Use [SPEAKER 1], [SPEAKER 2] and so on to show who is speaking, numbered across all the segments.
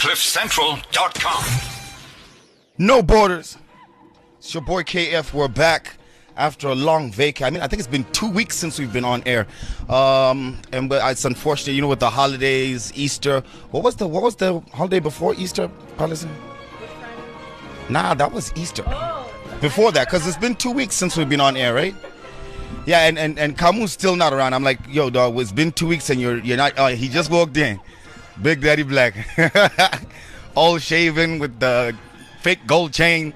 [SPEAKER 1] CliffCentral.com.
[SPEAKER 2] No borders. It's your boy KF. We're back after a long vacay. I mean, I think it's been 2 weeks since we've been on air. But it's unfortunate, with the holidays, Easter. What was the holiday before Easter, Policy? Nah, that was Easter. Before that, because it's been 2 weeks since we've been on air, right? Yeah, and Kamu's still not around. I'm like, yo, dog, it's been 2 weeks and you're not. He just walked in. Big Daddy Black. All shaven with the fake gold chain.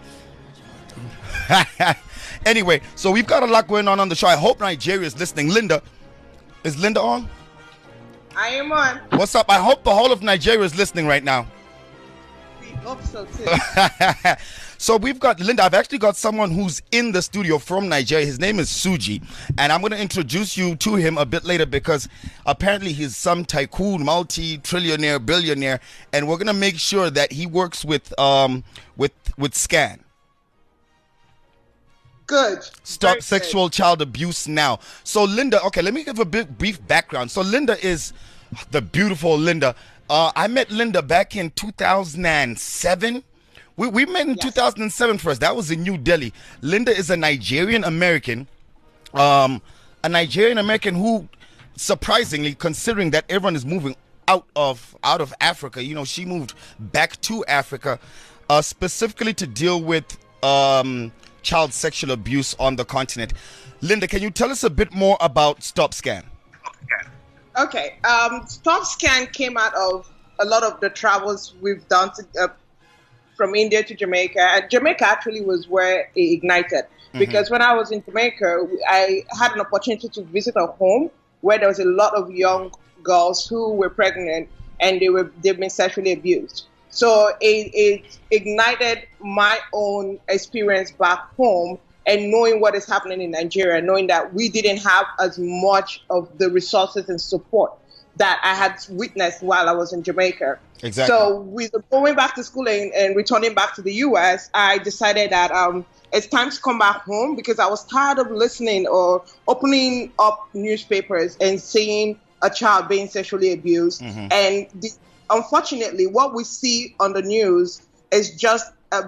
[SPEAKER 2] Anyway, so we've got a lot going on the show. I hope Nigeria is listening. Linda, is Linda on?
[SPEAKER 3] I am on.
[SPEAKER 2] What's up? I hope the whole of Nigeria is listening right now.
[SPEAKER 3] We hope so too.
[SPEAKER 2] So we've got Linda. I've actually got someone who's in the studio from Nigeria. His name is Suji, and I'm going to introduce you to him a bit later because apparently he's some tycoon, multi-trillionaire, billionaire, and we're going to make sure that he works with SCAN.
[SPEAKER 3] Good.
[SPEAKER 2] Stop
[SPEAKER 3] Very
[SPEAKER 2] sexual child abuse now. So Linda, okay, let me give a brief background. So Linda is the beautiful Linda. I met Linda back in 2007. We met in 2007 first. That was in New Delhi. Linda is a Nigerian American. A Nigerian American who, surprisingly, considering that everyone is moving out of Africa, she moved back to Africa, specifically to deal with child sexual abuse on the continent. Linda, can you tell us a bit more about StopScan?
[SPEAKER 3] Okay. StopScan came out of a lot of the travels we've done from India to Jamaica. And Jamaica actually was where it ignited. Because when I was in Jamaica, I had an opportunity to visit a home where there was a lot of young girls who were pregnant and they've been sexually abused. So it ignited my own experience back home and knowing what is happening in Nigeria, knowing that we didn't have as much of the resources and support that I had witnessed while I was in Jamaica.
[SPEAKER 2] Exactly.
[SPEAKER 3] So with going back to school and returning back to the U.S., I decided that it's time to come back home because I was tired of listening or opening up newspapers and seeing a child being sexually abused. And unfortunately, what we see on the news is just a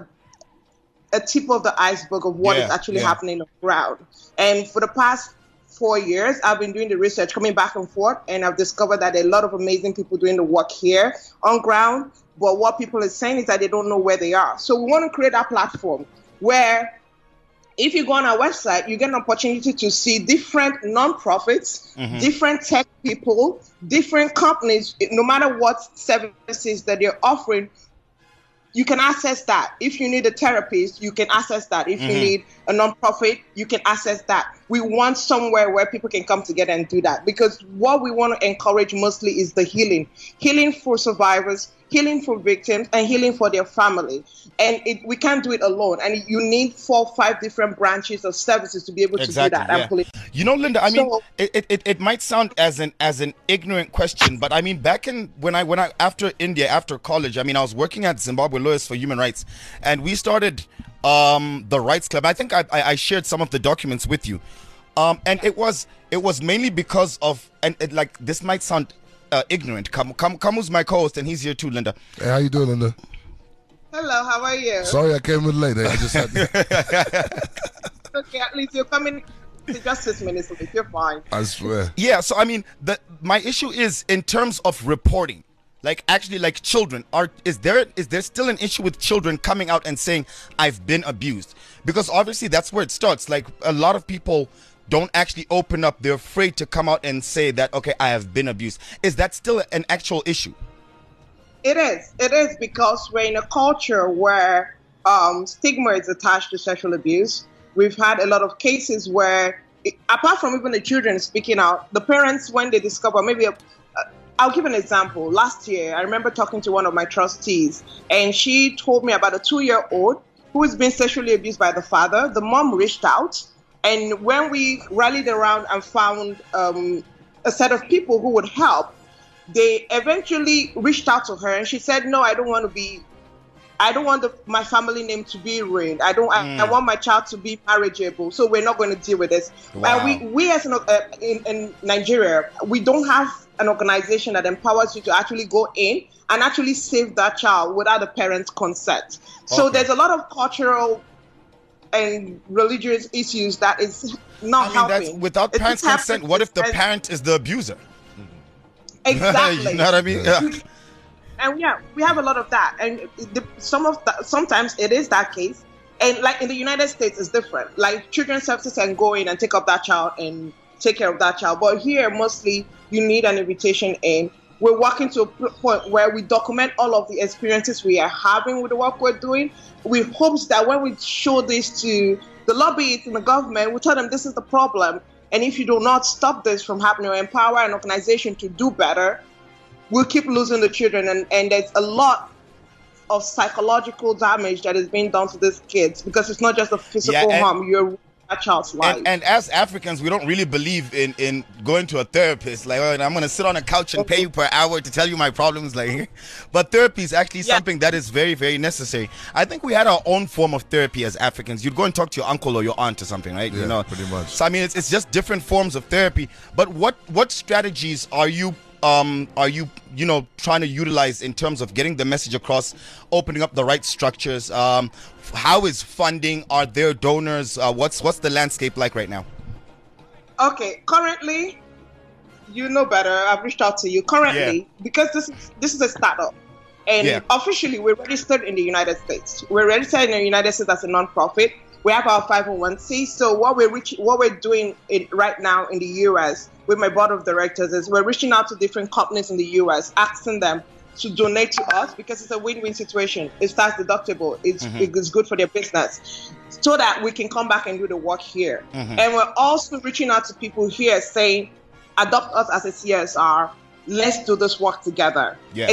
[SPEAKER 3] tip of the iceberg of what is actually happening on the ground. And for the past 4 years, I've been doing the research, coming back and forth, and I've discovered that there are a lot of amazing people doing the work here on ground. But what people are saying is that they don't know where they are. So we want to create a platform where if you go on our website, you get an opportunity to see different nonprofits, different tech people, different companies, no matter what services that they're offering. You can access that. If you need a therapist, you can access that. If you need a nonprofit, you can access that. We want somewhere where people can come together and do that because what we want to encourage mostly is the healing for survivors, healing for victims, and healing for their family. And we can't do it alone. And you need 4 or 5 different branches of services to be able to do that.
[SPEAKER 2] Yeah. Linda, I mean, it might sound as an ignorant question, but I mean, back in when I after India, after college, I mean, I was working at Zimbabwe Lawyers for Human Rights, and we started the Rights Club. I think I shared some of the documents with you, and it was mainly because of this might sound ignorant. Kamu's my co-host, and he's here too, Linda.
[SPEAKER 4] Hey, how you doing, Linda?
[SPEAKER 3] Hello, how are you?
[SPEAKER 4] Sorry I came a little late. I just had to...
[SPEAKER 3] Okay, at least you're coming just 6 minutes late. You're fine.
[SPEAKER 4] I swear.
[SPEAKER 2] Yeah, so I mean, my issue is in terms of reporting. Like children, is there still an issue with children coming out and saying I've been abused? Because obviously that's where it starts. Like a lot of people don't actually open up. They're afraid to come out and say that, okay, I have been abused. Is that still an actual issue?
[SPEAKER 3] It is because we're in a culture where stigma is attached to sexual abuse. We've had a lot of cases where, apart from even the children speaking out, the parents, when they discover I'll give an example. Last year, I remember talking to one of my trustees, and she told me about a 2-year-old who has been sexually abused by the father. The mom reached out, and when we rallied around and found a set of people who would help, they eventually reached out to her, and she said, "No, I don't want my family name to be ruined. I want my child to be marriageable. So we're not going to deal with this."
[SPEAKER 2] Wow.
[SPEAKER 3] We as in Nigeria, we don't have an organization that empowers you to actually go in and actually save that child without the parent's consent. So
[SPEAKER 2] Okay.
[SPEAKER 3] there's a lot of cultural and religious issues that is not
[SPEAKER 2] I mean, that's
[SPEAKER 3] helping.
[SPEAKER 2] without
[SPEAKER 3] It's
[SPEAKER 2] parents'
[SPEAKER 3] just
[SPEAKER 2] consent.
[SPEAKER 3] happening
[SPEAKER 2] What if the
[SPEAKER 3] and-
[SPEAKER 2] parent is the abuser?
[SPEAKER 3] Exactly.
[SPEAKER 2] You know what I mean? Yeah.
[SPEAKER 3] And yeah, we have a lot of that, and sometimes it is that case. And like in the United States, it's different. Like children's services can go in and take up that child and take care of that child. But here, mostly, you need an invitation in. We're working to a point where we document all of the experiences we are having with the work we're doing, with hopes that when we show this to the lobbyists in the government, we tell them this is the problem. And if you do not stop this from happening or empower an organization to do better, we'll keep losing the children. And there's a lot of psychological damage that is being done to these kids, because it's not just a physical
[SPEAKER 2] and-
[SPEAKER 3] harm, you're ruining that child's life.
[SPEAKER 2] And as Africans, we don't really believe in going to a therapist. Like, oh, I'm going to sit on a couch and pay you per hour to tell you my problems. Like, but therapy is actually something that is very, very necessary. I think we had our own form of therapy as Africans. You'd go and talk to your uncle or your aunt or something, right?
[SPEAKER 4] Yeah,
[SPEAKER 2] you know,
[SPEAKER 4] pretty much.
[SPEAKER 2] So I mean, it's just different forms of therapy. But what strategies are you trying to utilize in terms of getting the message across, opening up the right structures? How is funding? Are there donors? What's the landscape like right now?
[SPEAKER 3] Okay, currently, you know better. I've reached out to you. Currently, because this is a startup, and officially we're registered in the United States. We're registered in the United States as a nonprofit. We have our 501c. So what we're doing right now in the US with my board of directors is we're reaching out to different companies in the US, asking them to donate to us, because it's a win-win situation. It's tax deductible. It's good for their business, so that we can come back and do the work here. And we're also reaching out to people here saying, adopt us as a CSR. Let's do this work together.
[SPEAKER 2] Yeah.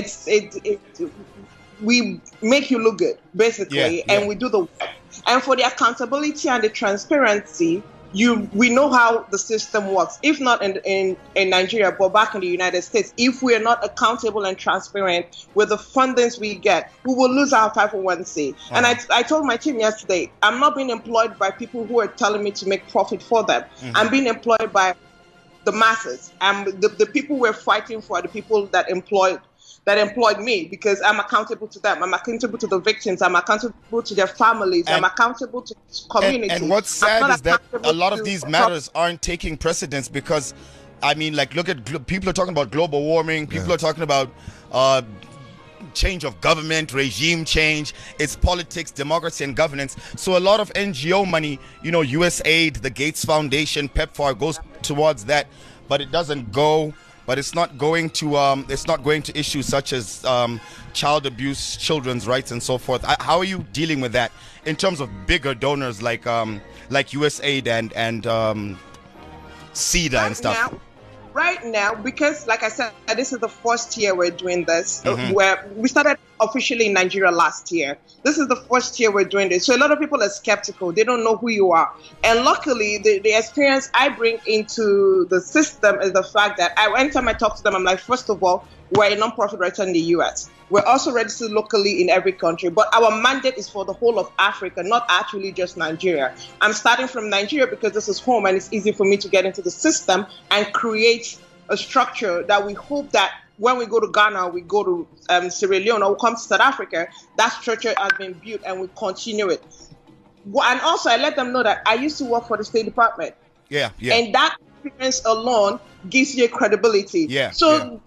[SPEAKER 3] We make you look good, basically, and we do the work. And for the accountability and the transparency, we know how the system works. If not in Nigeria, but back in the United States, if we are not accountable and transparent with the fundings we get, we will lose our 501c. And I told my team yesterday, I'm not being employed by people who are telling me to make profit for them. I'm being employed by the masses. And the people we're fighting for are the people that employed me, because I'm accountable to them. I'm accountable to the victims. I'm accountable to their families. I'm accountable to the community.
[SPEAKER 2] And what's sad is that a lot of these matters aren't taking precedence, because, I mean, like, look at people are talking about global warming. People are talking about change of government, regime change. It's politics, democracy, and governance. So a lot of NGO money, USAID, the Gates Foundation, PEPFAR goes towards that, but it doesn't go. But it's not going to issues such as child abuse, children's rights, and so forth. How are you dealing with that in terms of bigger donors like USAID and CEDA and stuff?
[SPEAKER 3] Right now, because like I said, this is the first year we're doing this. Where we started officially in Nigeria last year. This is the first year we're doing this. So a lot of people are skeptical. They don't know who you are. And luckily, the experience I bring into the system is the fact that anytime I talk to them, I'm like, first of all, we're a nonprofit right here in the US. We're also registered locally in every country, but our mandate is for the whole of Africa, not actually just Nigeria. I'm starting from Nigeria because this is home, and it's easy for me to get into the system and create a structure that we hope that when we go to Ghana, we go to Sierra Leone, or we come to South Africa, that structure has been built and we continue it. And also, I let them know that I used to work for the State Department.
[SPEAKER 2] Yeah.
[SPEAKER 3] And that experience alone gives you credibility. So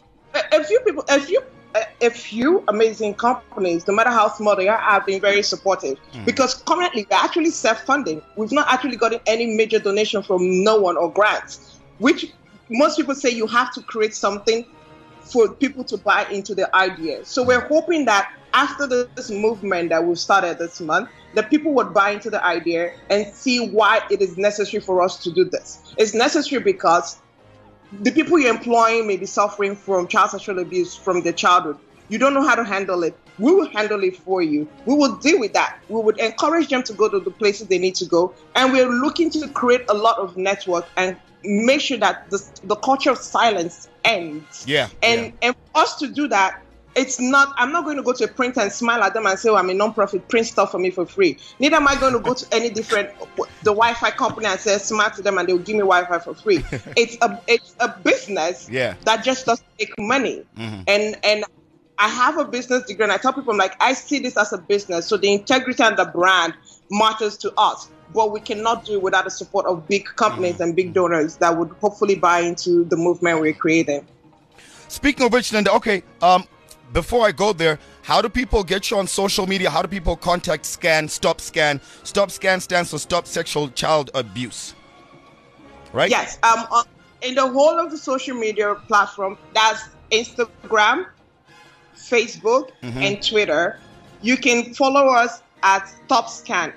[SPEAKER 3] a few amazing companies, no matter how small they are, have been very supportive. Because currently we're actually self-funding. We've not actually gotten any major donation from no one or grants, which most people say you have to create something for people to buy into the idea. So we're hoping that after this movement that we've started this month, that people would buy into the idea and see why it is necessary for us to do this. It's necessary because the people you're employing may be suffering from child sexual abuse from their childhood. You don't know how to handle it. We will handle it for you. We will deal with that. We would encourage them to go to the places they need to go. And we're looking to create a lot of network and make sure that the culture of silence ends. And for us to do that, it's not, I'm not going to go to a print and smile at them and say, oh, I'm a non-profit, print stuff for me for free. Neither am I going to go to any different, the Wi-Fi company and say, smile to them and they'll give me Wi-Fi for free. It's a business that just doesn't make money. And I have a business degree and I tell people, I'm like, I see this as a business. So the integrity and the brand matters to us, but we cannot do it without the support of big companies and big donors that would hopefully buy into the movement we're creating.
[SPEAKER 2] Speaking of which, Linda, okay, before I go there, how do people get you on social media? How do people contact SCAN, Stop SCAN? Stop SCAN stands for Stop Sexual Child Abuse, right?
[SPEAKER 3] Yes. In the whole of the social media platform, that's Instagram, Facebook, and Twitter. You can follow us at Stop SCAN,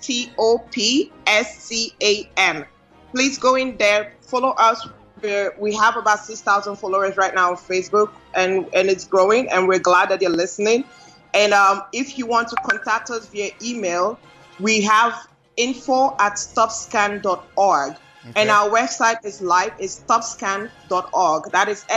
[SPEAKER 3] STOPSCAN. Please go in there, follow us. We have about 6,000 followers right now on Facebook, and it's growing, and we're glad that you're listening. And if you want to contact us via email, we have info@stopscan.org. And our website is live, is stopscan.org. That is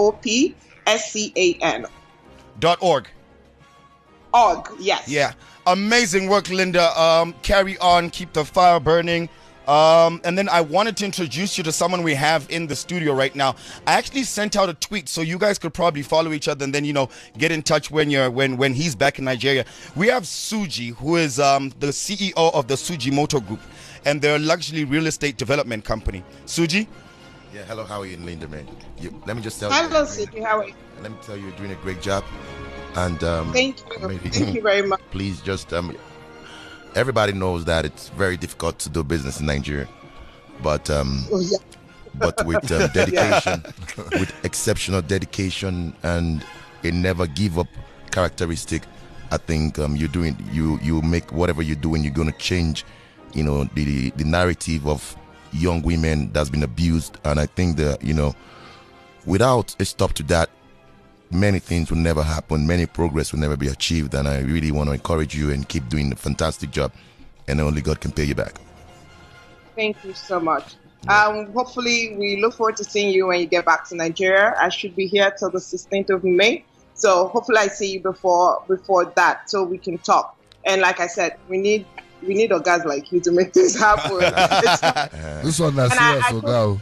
[SPEAKER 3] STOPSCAN.org. Yes.
[SPEAKER 2] Yeah. Amazing work, Linda. Carry on, keep the fire burning. And then I wanted to introduce you to someone we have in the studio right now. I actually sent out a tweet so you guys could probably follow each other and then, get in touch when he's back in Nigeria. We have Suji, who is the CEO of the Suji Motor Group, and they're a luxury real estate development company. Suji?
[SPEAKER 1] Yeah, hello, how are you, Linda, man? Let me just tell
[SPEAKER 3] Hello, Suji, how are you?
[SPEAKER 1] Let me tell you, you're doing a great job. And
[SPEAKER 3] thank you. Thank you very much.
[SPEAKER 1] Please just everybody knows that it's very difficult to do business in Nigeria, but but with dedication, with exceptional dedication and a never give up characteristic, I think you make whatever you're doing, you're gonna change, the narrative of young women that's been abused. And I think that without a stop to that, many things will never happen, many progress will never be achieved. And I really want to encourage you and keep doing a fantastic job, and only God can pay you back.
[SPEAKER 3] Thank you so much. Hopefully we look forward to seeing you when you get back to Nigeria. I should be here till the 16th of May, so hopefully I see you before that, so we can talk. And like I said, we need guys like you to make this happen.
[SPEAKER 4] This one that's here, so go.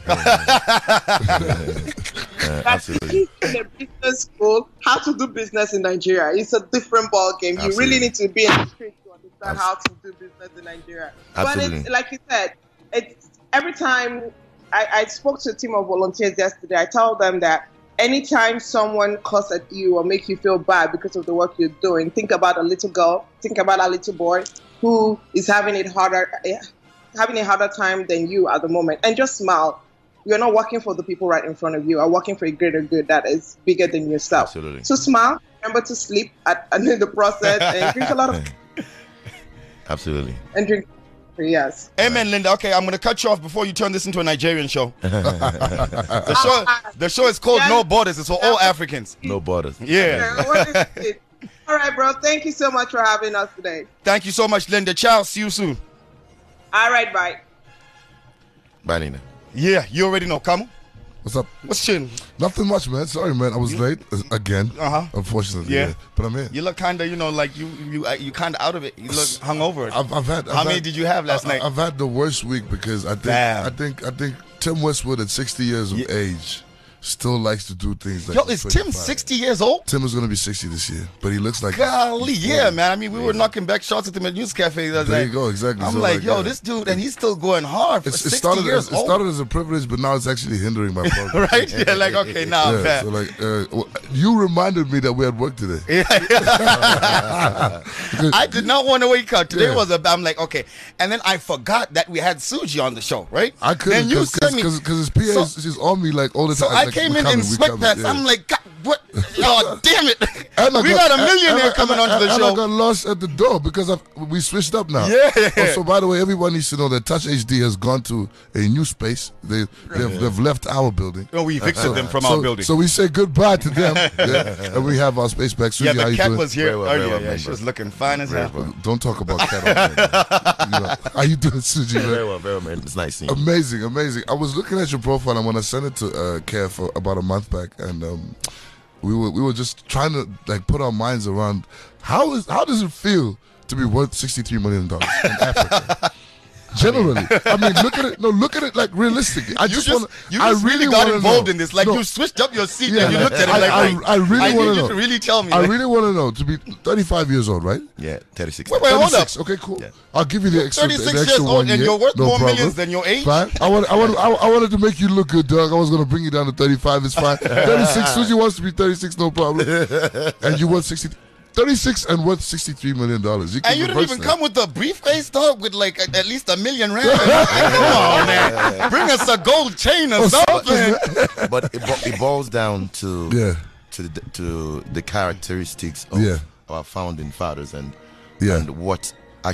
[SPEAKER 1] Absolutely.
[SPEAKER 3] In a business school, how to do business in Nigeria. It's a different ball game.
[SPEAKER 1] Absolutely.
[SPEAKER 3] You really need to be in the street to understand how to do business in Nigeria.
[SPEAKER 1] Absolutely.
[SPEAKER 3] But it's like you said, it's every time I spoke to a team of volunteers yesterday, I told them that anytime someone cuss at you or make you feel bad because of the work you're doing, think about a little girl, think about a little boy who is having a harder time than you at the moment, and just smile. You're not working for the people right in front of you. You're working for a greater good that is bigger than yourself.
[SPEAKER 1] Absolutely.
[SPEAKER 3] So smile. Remember to sleep in the process, and drink a lot of.
[SPEAKER 1] Absolutely.
[SPEAKER 3] And drink. Yes.
[SPEAKER 2] Amen, Linda. Okay, I'm going to cut you off before you turn this into a Nigerian show. The show is called No Borders. It's for all Africans.
[SPEAKER 1] No borders.
[SPEAKER 2] Yeah.
[SPEAKER 3] What is it? All right, bro. Thank you so much for having us today.
[SPEAKER 2] Thank you so much, Linda. Ciao. See you soon.
[SPEAKER 3] All right, bye.
[SPEAKER 1] Bye, Linda.
[SPEAKER 2] Yeah, you already know. Kamu?
[SPEAKER 4] What's up?
[SPEAKER 2] What's chin?
[SPEAKER 4] Nothing much, man. Sorry, man. I was late again. Unfortunately.
[SPEAKER 2] Yeah.
[SPEAKER 4] But I'm here.
[SPEAKER 2] You look kind of, like you kind of out of it. You look hungover.
[SPEAKER 4] How
[SPEAKER 2] many did you have last night?
[SPEAKER 4] I've had the worst week because I think Tim Westwood at 60 years of age still likes to do things like
[SPEAKER 2] Yo, is Tim 60 years old?
[SPEAKER 4] Tim is going to be 60 this year, but he looks like...
[SPEAKER 2] Golly, yeah, man. I mean, we were knocking back shots at him at News Cafe.
[SPEAKER 4] There you go, exactly.
[SPEAKER 2] I'm like, this dude, and he's still going hard for 60 years old.
[SPEAKER 4] It started as a privilege, but now it's actually hindering my progress.
[SPEAKER 2] Right? Yeah, like, okay, now I'm back.
[SPEAKER 4] So like, you reminded me that we had work today.
[SPEAKER 2] I did not want to wake up. Today I'm like, okay. And then I forgot that we had Suji on the show, right?
[SPEAKER 4] I couldn't, because his PA is on me like all the time.
[SPEAKER 2] So I came in sweatpants. I'm like, God, what? Oh, damn it. We got a millionaire coming onto the show.
[SPEAKER 4] I got lost at the door because we switched up now.
[SPEAKER 2] Yeah.
[SPEAKER 4] So by the way, everyone needs to know that Touch HD has gone to a new space. They've left our building.
[SPEAKER 2] Oh, we evicted them from our building.
[SPEAKER 4] So we say goodbye to them. And we have our space back. Suji,
[SPEAKER 2] the cat was here earlier.
[SPEAKER 1] Well,
[SPEAKER 2] she was looking fine as hell.
[SPEAKER 4] Don't talk about cat. How you doing, Suji?
[SPEAKER 1] Very well, man. It's nice seeing you.
[SPEAKER 4] Amazing. I was looking at your profile, and when I sent it to Kev for about a month back, and we were just trying to like put our minds around how does it feel to be worth $63 million in Africa? Generally, I mean, look at it like realistically. I
[SPEAKER 2] really got involved in this. Like you switched up your seat and you looked at it like,
[SPEAKER 4] I really want to know.
[SPEAKER 2] Really tell me.
[SPEAKER 4] I really want to know. To be 35 years old, right?
[SPEAKER 1] Yeah, 36.
[SPEAKER 2] Wait, hold up.
[SPEAKER 4] Okay, cool.
[SPEAKER 1] Yeah.
[SPEAKER 4] I'll give you the extra.
[SPEAKER 2] 36
[SPEAKER 4] the extra
[SPEAKER 2] years old,
[SPEAKER 4] 1 year.
[SPEAKER 2] and you're worth more
[SPEAKER 4] problem.
[SPEAKER 2] millions than your age.
[SPEAKER 4] Fine. I wanted to make you look good, dog. I was gonna bring you down to 35. It's fine. 36. Susie wants to be 36. No problem. And you want 60. 36 and worth $63 million.
[SPEAKER 2] And you didn't even come with a briefcase, dog, with like at least $1 million rand. Come on, man. Bring us a gold chain or something.
[SPEAKER 1] But it boils down to the characteristics of our founding fathers and what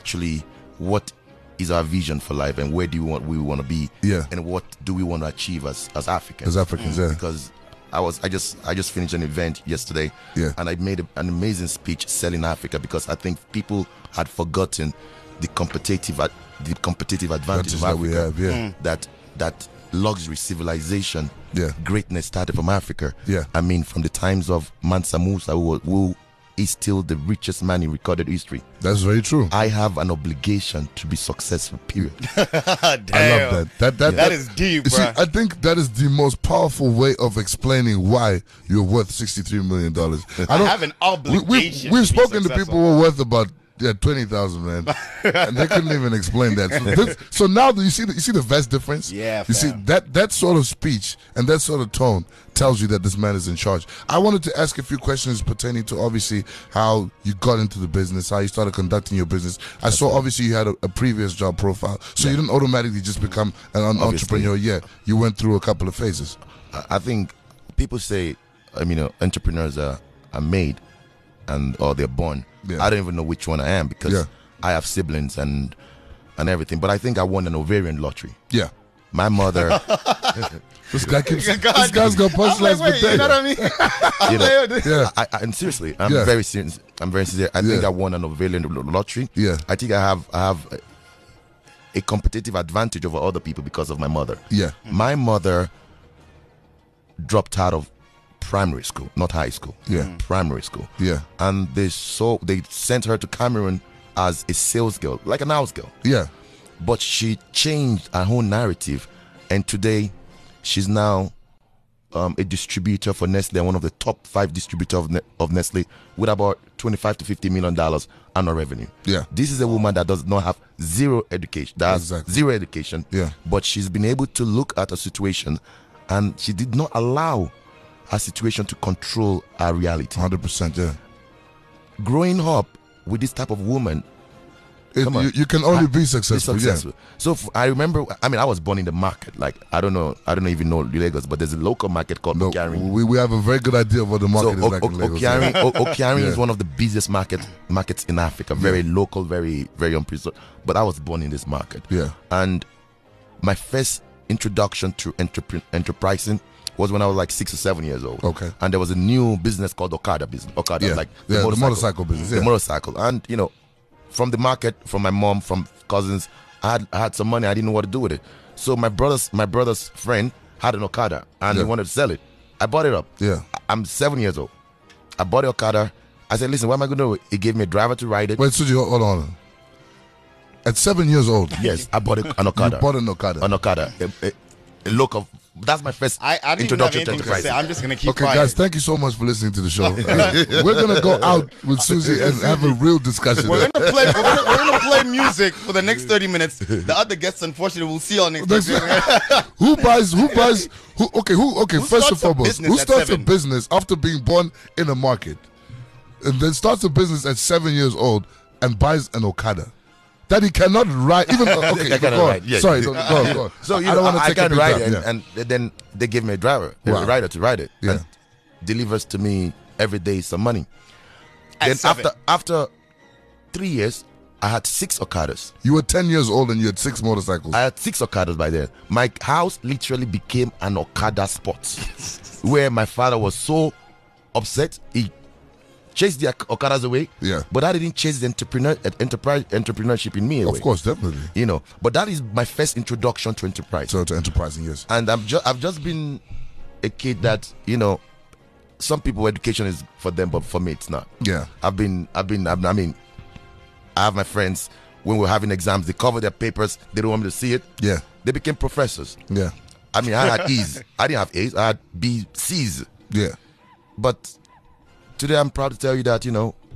[SPEAKER 1] is our vision for life and where do we want to be and what do we want to achieve as Africans. Because I just finished an event yesterday, and I made an amazing speech selling Africa because I think people had forgotten the competitive advantage of Africa.
[SPEAKER 4] We have,
[SPEAKER 1] that luxury civilization, greatness started from Africa. I mean, from the times of Mansa Musa, who is still the richest man in recorded history.
[SPEAKER 4] That's very true.
[SPEAKER 1] I have an obligation to be successful, period.
[SPEAKER 2] Damn.
[SPEAKER 4] I love that.
[SPEAKER 2] That is deep, bro.
[SPEAKER 4] See, I think that is the most powerful way of explaining why you're worth $63 million.
[SPEAKER 2] I have an obligation.
[SPEAKER 4] We've spoken to people who are worth about 20,000, man, and they couldn't even explain that. So now you see the vast difference.
[SPEAKER 2] Yeah,
[SPEAKER 4] you see that sort of speech and that sort of tone tells you that this man is in charge. I wanted to ask a few questions pertaining to obviously how you got into the business, how you started conducting your business. I saw obviously you had a previous job profile, so you didn't automatically just become an entrepreneur. Yeah, you went through a couple of phases.
[SPEAKER 1] I think people say, entrepreneurs are made or they're born. I don't even know which one I am because I have siblings and everything. But I think I won an ovarian lottery.
[SPEAKER 4] Yeah.
[SPEAKER 1] My mother.
[SPEAKER 4] This guy's got punchlines for days.
[SPEAKER 2] You know what I mean?
[SPEAKER 1] And seriously, I'm very serious. I think I won an ovarian lottery.
[SPEAKER 4] Yeah.
[SPEAKER 1] I think I have a competitive advantage over other people because of my mother.
[SPEAKER 4] Yeah.
[SPEAKER 1] My mother dropped out of primary school, not high school. Primary school.
[SPEAKER 4] Yeah.
[SPEAKER 1] And they sent her to Cameroon as a sales girl, like an house girl.
[SPEAKER 4] Yeah.
[SPEAKER 1] But she changed her whole narrative, and today she's now a distributor for Nestle, one of the top 5 distributors of Nestle, with about $25 to $50 million annual revenue.
[SPEAKER 4] Yeah.
[SPEAKER 1] This is a woman that does not have zero education. Zero education.
[SPEAKER 4] Yeah.
[SPEAKER 1] But she's been able to look at a situation, and she did not allow her situation to control her reality.
[SPEAKER 4] 100%, yeah.
[SPEAKER 1] Growing up with this type of woman,
[SPEAKER 4] you can only be successful. Yeah.
[SPEAKER 1] So I remember, I was born in the market. Like, I don't even know Lagos, but there's a local market called Okiarin.
[SPEAKER 4] We have a very good idea of what the market is like in Lagos.
[SPEAKER 1] Okiarin is one of the busiest markets in Africa. Very local, very, very unprecedented. But I was born in this market.
[SPEAKER 4] Yeah.
[SPEAKER 1] And my first introduction to enterprising was when I was like 6 or 7 years old.
[SPEAKER 4] Okay.
[SPEAKER 1] And there was a new business called Okada business. Okada, like
[SPEAKER 4] the motorcycle business.
[SPEAKER 1] The motorcycle. And, from the market, from my mom, from cousins, I had some money. I didn't know what to do with it. So my brother's friend had an Okada and he wanted to sell it. I bought it up.
[SPEAKER 4] Yeah.
[SPEAKER 1] I'm 7 years old. I bought the Okada. I said, listen, what am I going to do? He gave me a driver to ride it.
[SPEAKER 4] Wait, Suji, hold on. At 7 years old?
[SPEAKER 1] Yes, I bought an Okada.
[SPEAKER 4] You bought an Okada?
[SPEAKER 1] An Okada. A local. That's my first introduction to enterprise.
[SPEAKER 2] I'm just going to keep
[SPEAKER 4] Okay,
[SPEAKER 2] quiet.
[SPEAKER 4] guys, thank you so much for listening to the show. We're going to go out with Susie and have a real discussion.
[SPEAKER 2] We're gonna play music for the next 30 minutes. The other guests, unfortunately, we'll see you next week.
[SPEAKER 4] First and foremost, who starts a business after being born in a market and then starts a business at 7 years old and buys an Okada that he cannot ride? Even okay, go on.
[SPEAKER 1] Yeah.
[SPEAKER 4] Sorry, go on.
[SPEAKER 1] So
[SPEAKER 4] I don't want to take
[SPEAKER 1] I
[SPEAKER 4] a
[SPEAKER 1] can
[SPEAKER 4] big
[SPEAKER 1] ride
[SPEAKER 4] time.
[SPEAKER 1] it, and then they give me a driver, a rider to ride it, and delivers to me every day some money. Then after 3 years, I had 6 Okadas.
[SPEAKER 4] You were 10 years old and you had 6 motorcycles.
[SPEAKER 1] I had 6 Okadas by then. My house literally became an Okada spot, where my father was so upset he chased the Okadas away.
[SPEAKER 4] Yeah.
[SPEAKER 1] But I didn't chase the entrepreneurship in me away.
[SPEAKER 4] Of course, definitely.
[SPEAKER 1] But that is my first introduction to enterprise.
[SPEAKER 4] So to enterprising, yes.
[SPEAKER 1] And I've just been a kid that some people education is for them, but for me it's not.
[SPEAKER 4] Yeah.
[SPEAKER 1] I mean, I have my friends, when we're having exams, they cover their papers, they don't want me to see it.
[SPEAKER 4] Yeah.
[SPEAKER 1] They became professors.
[SPEAKER 4] Yeah.
[SPEAKER 1] I mean, I had E's. I didn't have A's. I had B, C's.
[SPEAKER 4] Yeah.
[SPEAKER 1] But today I'm proud to tell you that,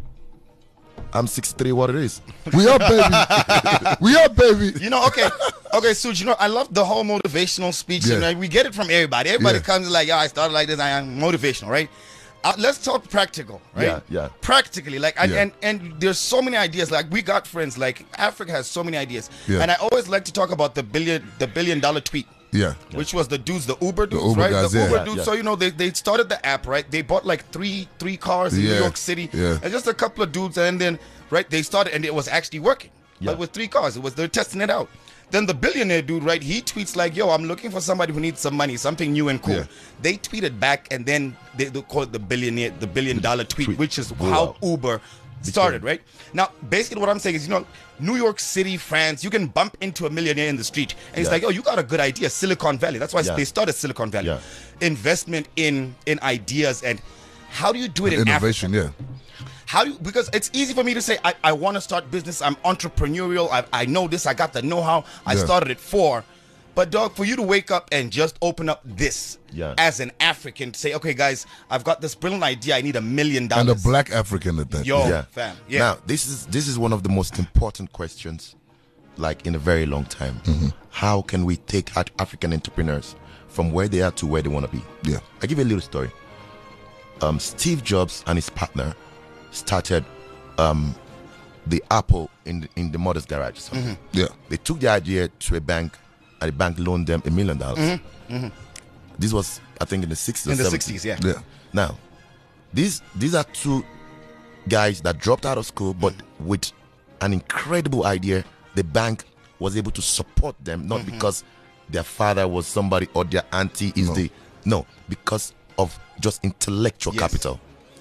[SPEAKER 1] I'm 63, what it is.
[SPEAKER 4] We are, baby. We are, baby.
[SPEAKER 2] Okay, Suj, I love the whole motivational speech.
[SPEAKER 4] Yeah.
[SPEAKER 2] We get it from everybody. Everybody
[SPEAKER 4] Yeah.
[SPEAKER 2] comes like, I started like this, I am motivational, right? Let's talk practical, right?
[SPEAKER 1] Yeah.
[SPEAKER 2] Practically,
[SPEAKER 4] Yeah.
[SPEAKER 2] and there's so many ideas. Like, we got friends, like Africa has so many ideas.
[SPEAKER 4] Yeah.
[SPEAKER 2] And I always like to talk about the billion dollar tweet.
[SPEAKER 4] Yeah.
[SPEAKER 2] Which was the dudes, the Uber dudes,
[SPEAKER 4] Uber
[SPEAKER 2] right?
[SPEAKER 4] guys,
[SPEAKER 2] The
[SPEAKER 4] yeah.
[SPEAKER 2] Uber
[SPEAKER 1] Yeah,
[SPEAKER 2] dudes.
[SPEAKER 1] yeah.
[SPEAKER 2] So, they started the app, right? They bought like three cars in New
[SPEAKER 4] Yeah,
[SPEAKER 2] York City.
[SPEAKER 4] yeah.
[SPEAKER 2] And just a couple of dudes. And then, right, they started, and it was actually working.
[SPEAKER 1] Yeah.
[SPEAKER 2] Like, with 3 cars. They're testing it out. Then the billionaire dude, right, he tweets like, yo, I'm looking for somebody who needs some money, something new and cool.
[SPEAKER 4] Yeah.
[SPEAKER 2] They tweeted back, and then they call it the billion dollar tweet, which is
[SPEAKER 1] Blew
[SPEAKER 2] how
[SPEAKER 1] up.
[SPEAKER 2] Uber started, right? Now, basically what I'm saying is, New York City, France, you can bump into a millionaire in the street, and he's
[SPEAKER 1] Yeah.
[SPEAKER 2] like, oh, you got a good idea, Silicon Valley. That's why
[SPEAKER 1] Yeah.
[SPEAKER 2] they started Silicon Valley.
[SPEAKER 1] Yeah.
[SPEAKER 2] Investment in ideas, and how do you do it in
[SPEAKER 4] Innovation,
[SPEAKER 2] Africa?
[SPEAKER 4] yeah.
[SPEAKER 2] Because it's easy for me to say, I want to start business, I'm entrepreneurial, I know this, I got the know-how, I
[SPEAKER 4] Yeah.
[SPEAKER 2] started it for. But dog, for you to wake up and just open up this
[SPEAKER 1] Yeah.
[SPEAKER 2] as an African, say, okay guys, I've got this brilliant idea, I need $1 million.
[SPEAKER 4] And a black African at that.
[SPEAKER 2] Yo,
[SPEAKER 1] Yeah.
[SPEAKER 2] fam. Yeah.
[SPEAKER 1] Now, this is one of the most important questions, like in a very long time. How can we take African entrepreneurs from where they are to where they want to be?
[SPEAKER 4] Yeah.
[SPEAKER 1] I give you a little story. Steve Jobs and his partner started the Apple in the mother's garage.
[SPEAKER 4] Yeah.
[SPEAKER 1] They took the idea to a bank, and the bank loaned them $1 million. This was, I think, in the 60s.
[SPEAKER 2] In the
[SPEAKER 1] or
[SPEAKER 2] 60s, yeah.
[SPEAKER 4] Yeah.
[SPEAKER 1] Now, these are two guys that dropped out of school, but with an incredible idea. The bank was able to support them, not because their father was somebody or their auntie is because of just intellectual
[SPEAKER 2] Yes.
[SPEAKER 1] capital.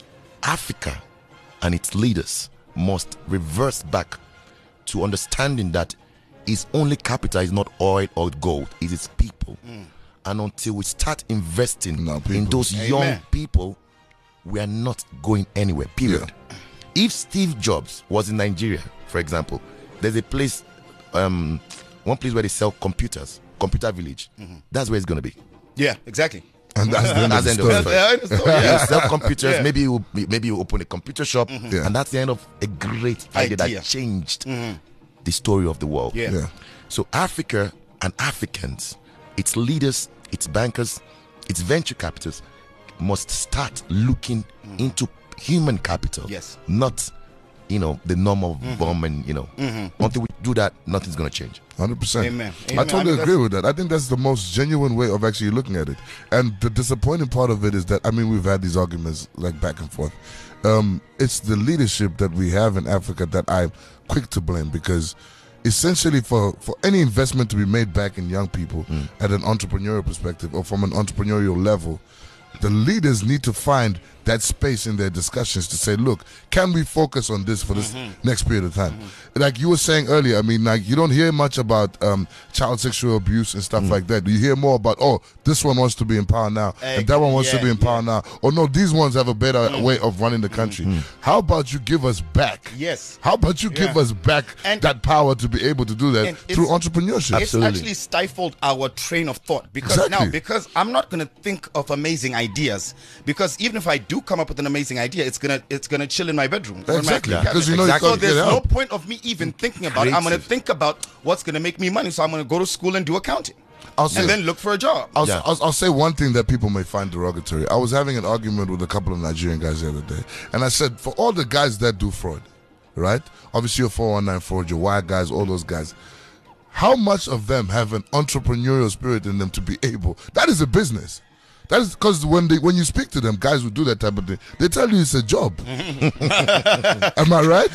[SPEAKER 1] Africa and its leaders must reverse back to understanding that its only capital is not oil or gold, it is people. And until we start investing
[SPEAKER 4] No,
[SPEAKER 1] in
[SPEAKER 4] people.
[SPEAKER 1] those young
[SPEAKER 2] Amen.
[SPEAKER 1] people, we are not going anywhere, period. If Steve Jobs was in Nigeria, for example, there's a place, one place where they sell computers, Computer Village. That's where it's going to be.
[SPEAKER 2] Yeah, exactly.
[SPEAKER 4] And that's the end of the
[SPEAKER 1] That's the end of
[SPEAKER 4] story.
[SPEAKER 1] it.
[SPEAKER 2] Yeah, I understand.
[SPEAKER 1] You
[SPEAKER 2] Yeah.
[SPEAKER 1] sell computers,
[SPEAKER 2] Yeah.
[SPEAKER 1] maybe you open a computer shop,
[SPEAKER 4] Yeah.
[SPEAKER 1] and that's the end of a great idea
[SPEAKER 2] Idea.
[SPEAKER 1] that changed the story of the world.
[SPEAKER 2] Yeah.
[SPEAKER 4] Yeah.
[SPEAKER 1] So Africa and Africans, its leaders, its bankers, its venture capitals must start looking into human capital.
[SPEAKER 2] Yes.
[SPEAKER 1] Not, the normal bomb and, until we do that, nothing's going to change.
[SPEAKER 4] 100%.
[SPEAKER 2] Amen.
[SPEAKER 4] I
[SPEAKER 2] Amen.
[SPEAKER 4] totally
[SPEAKER 2] I mean,
[SPEAKER 4] agree with that. I think that's the most genuine way of actually looking at it. And the disappointing part of it is that, we've had these arguments like back and forth. It's the leadership that we have in Africa that I'm quick to blame, because essentially for any investment to be made back in young people at an entrepreneurial perspective or from an entrepreneurial level, the leaders need to find that space in their discussions to say, look, can we focus on this for this next period of time? Like you were saying earlier, you don't hear much about child sexual abuse and stuff like that. You hear more about, this one wants to be in power now, and that one wants to be in power now. Or no, these ones have a better way of running the country. How about you give us back?
[SPEAKER 2] Yes.
[SPEAKER 4] How about you give us back
[SPEAKER 2] And-
[SPEAKER 4] that power to be able to do that
[SPEAKER 2] And
[SPEAKER 4] through
[SPEAKER 2] it's-
[SPEAKER 4] entrepreneurship?
[SPEAKER 2] It's actually stifled our train of thought because
[SPEAKER 4] Exactly.
[SPEAKER 2] because I'm not gonna think of amazing ideas, because even if I do come up with an amazing idea, it's gonna chill in my bedroom. or in my
[SPEAKER 4] Exactly.
[SPEAKER 2] cabinet.
[SPEAKER 4] Because you know
[SPEAKER 1] Exactly.
[SPEAKER 4] you
[SPEAKER 2] So
[SPEAKER 4] can't
[SPEAKER 2] there's
[SPEAKER 4] get
[SPEAKER 2] no
[SPEAKER 4] help.
[SPEAKER 2] point of me even thinking about it. I'm gonna
[SPEAKER 1] Creative.
[SPEAKER 2] think about what's gonna make me money. So I'm gonna go to school and do accounting,
[SPEAKER 4] I'll say-
[SPEAKER 2] and then look for a job.
[SPEAKER 4] I'll say one thing that people may find derogatory. I was having an argument with a couple of Nigerian guys the other day, and I said, for all the guys that do fraud, right? Obviously, your 419 fraud, your wire guys, all those guys. How much of them have an entrepreneurial spirit in them to be able? That is a business. That is because when you speak to them, guys who do that type of thing, they tell you it's a job. Am I right?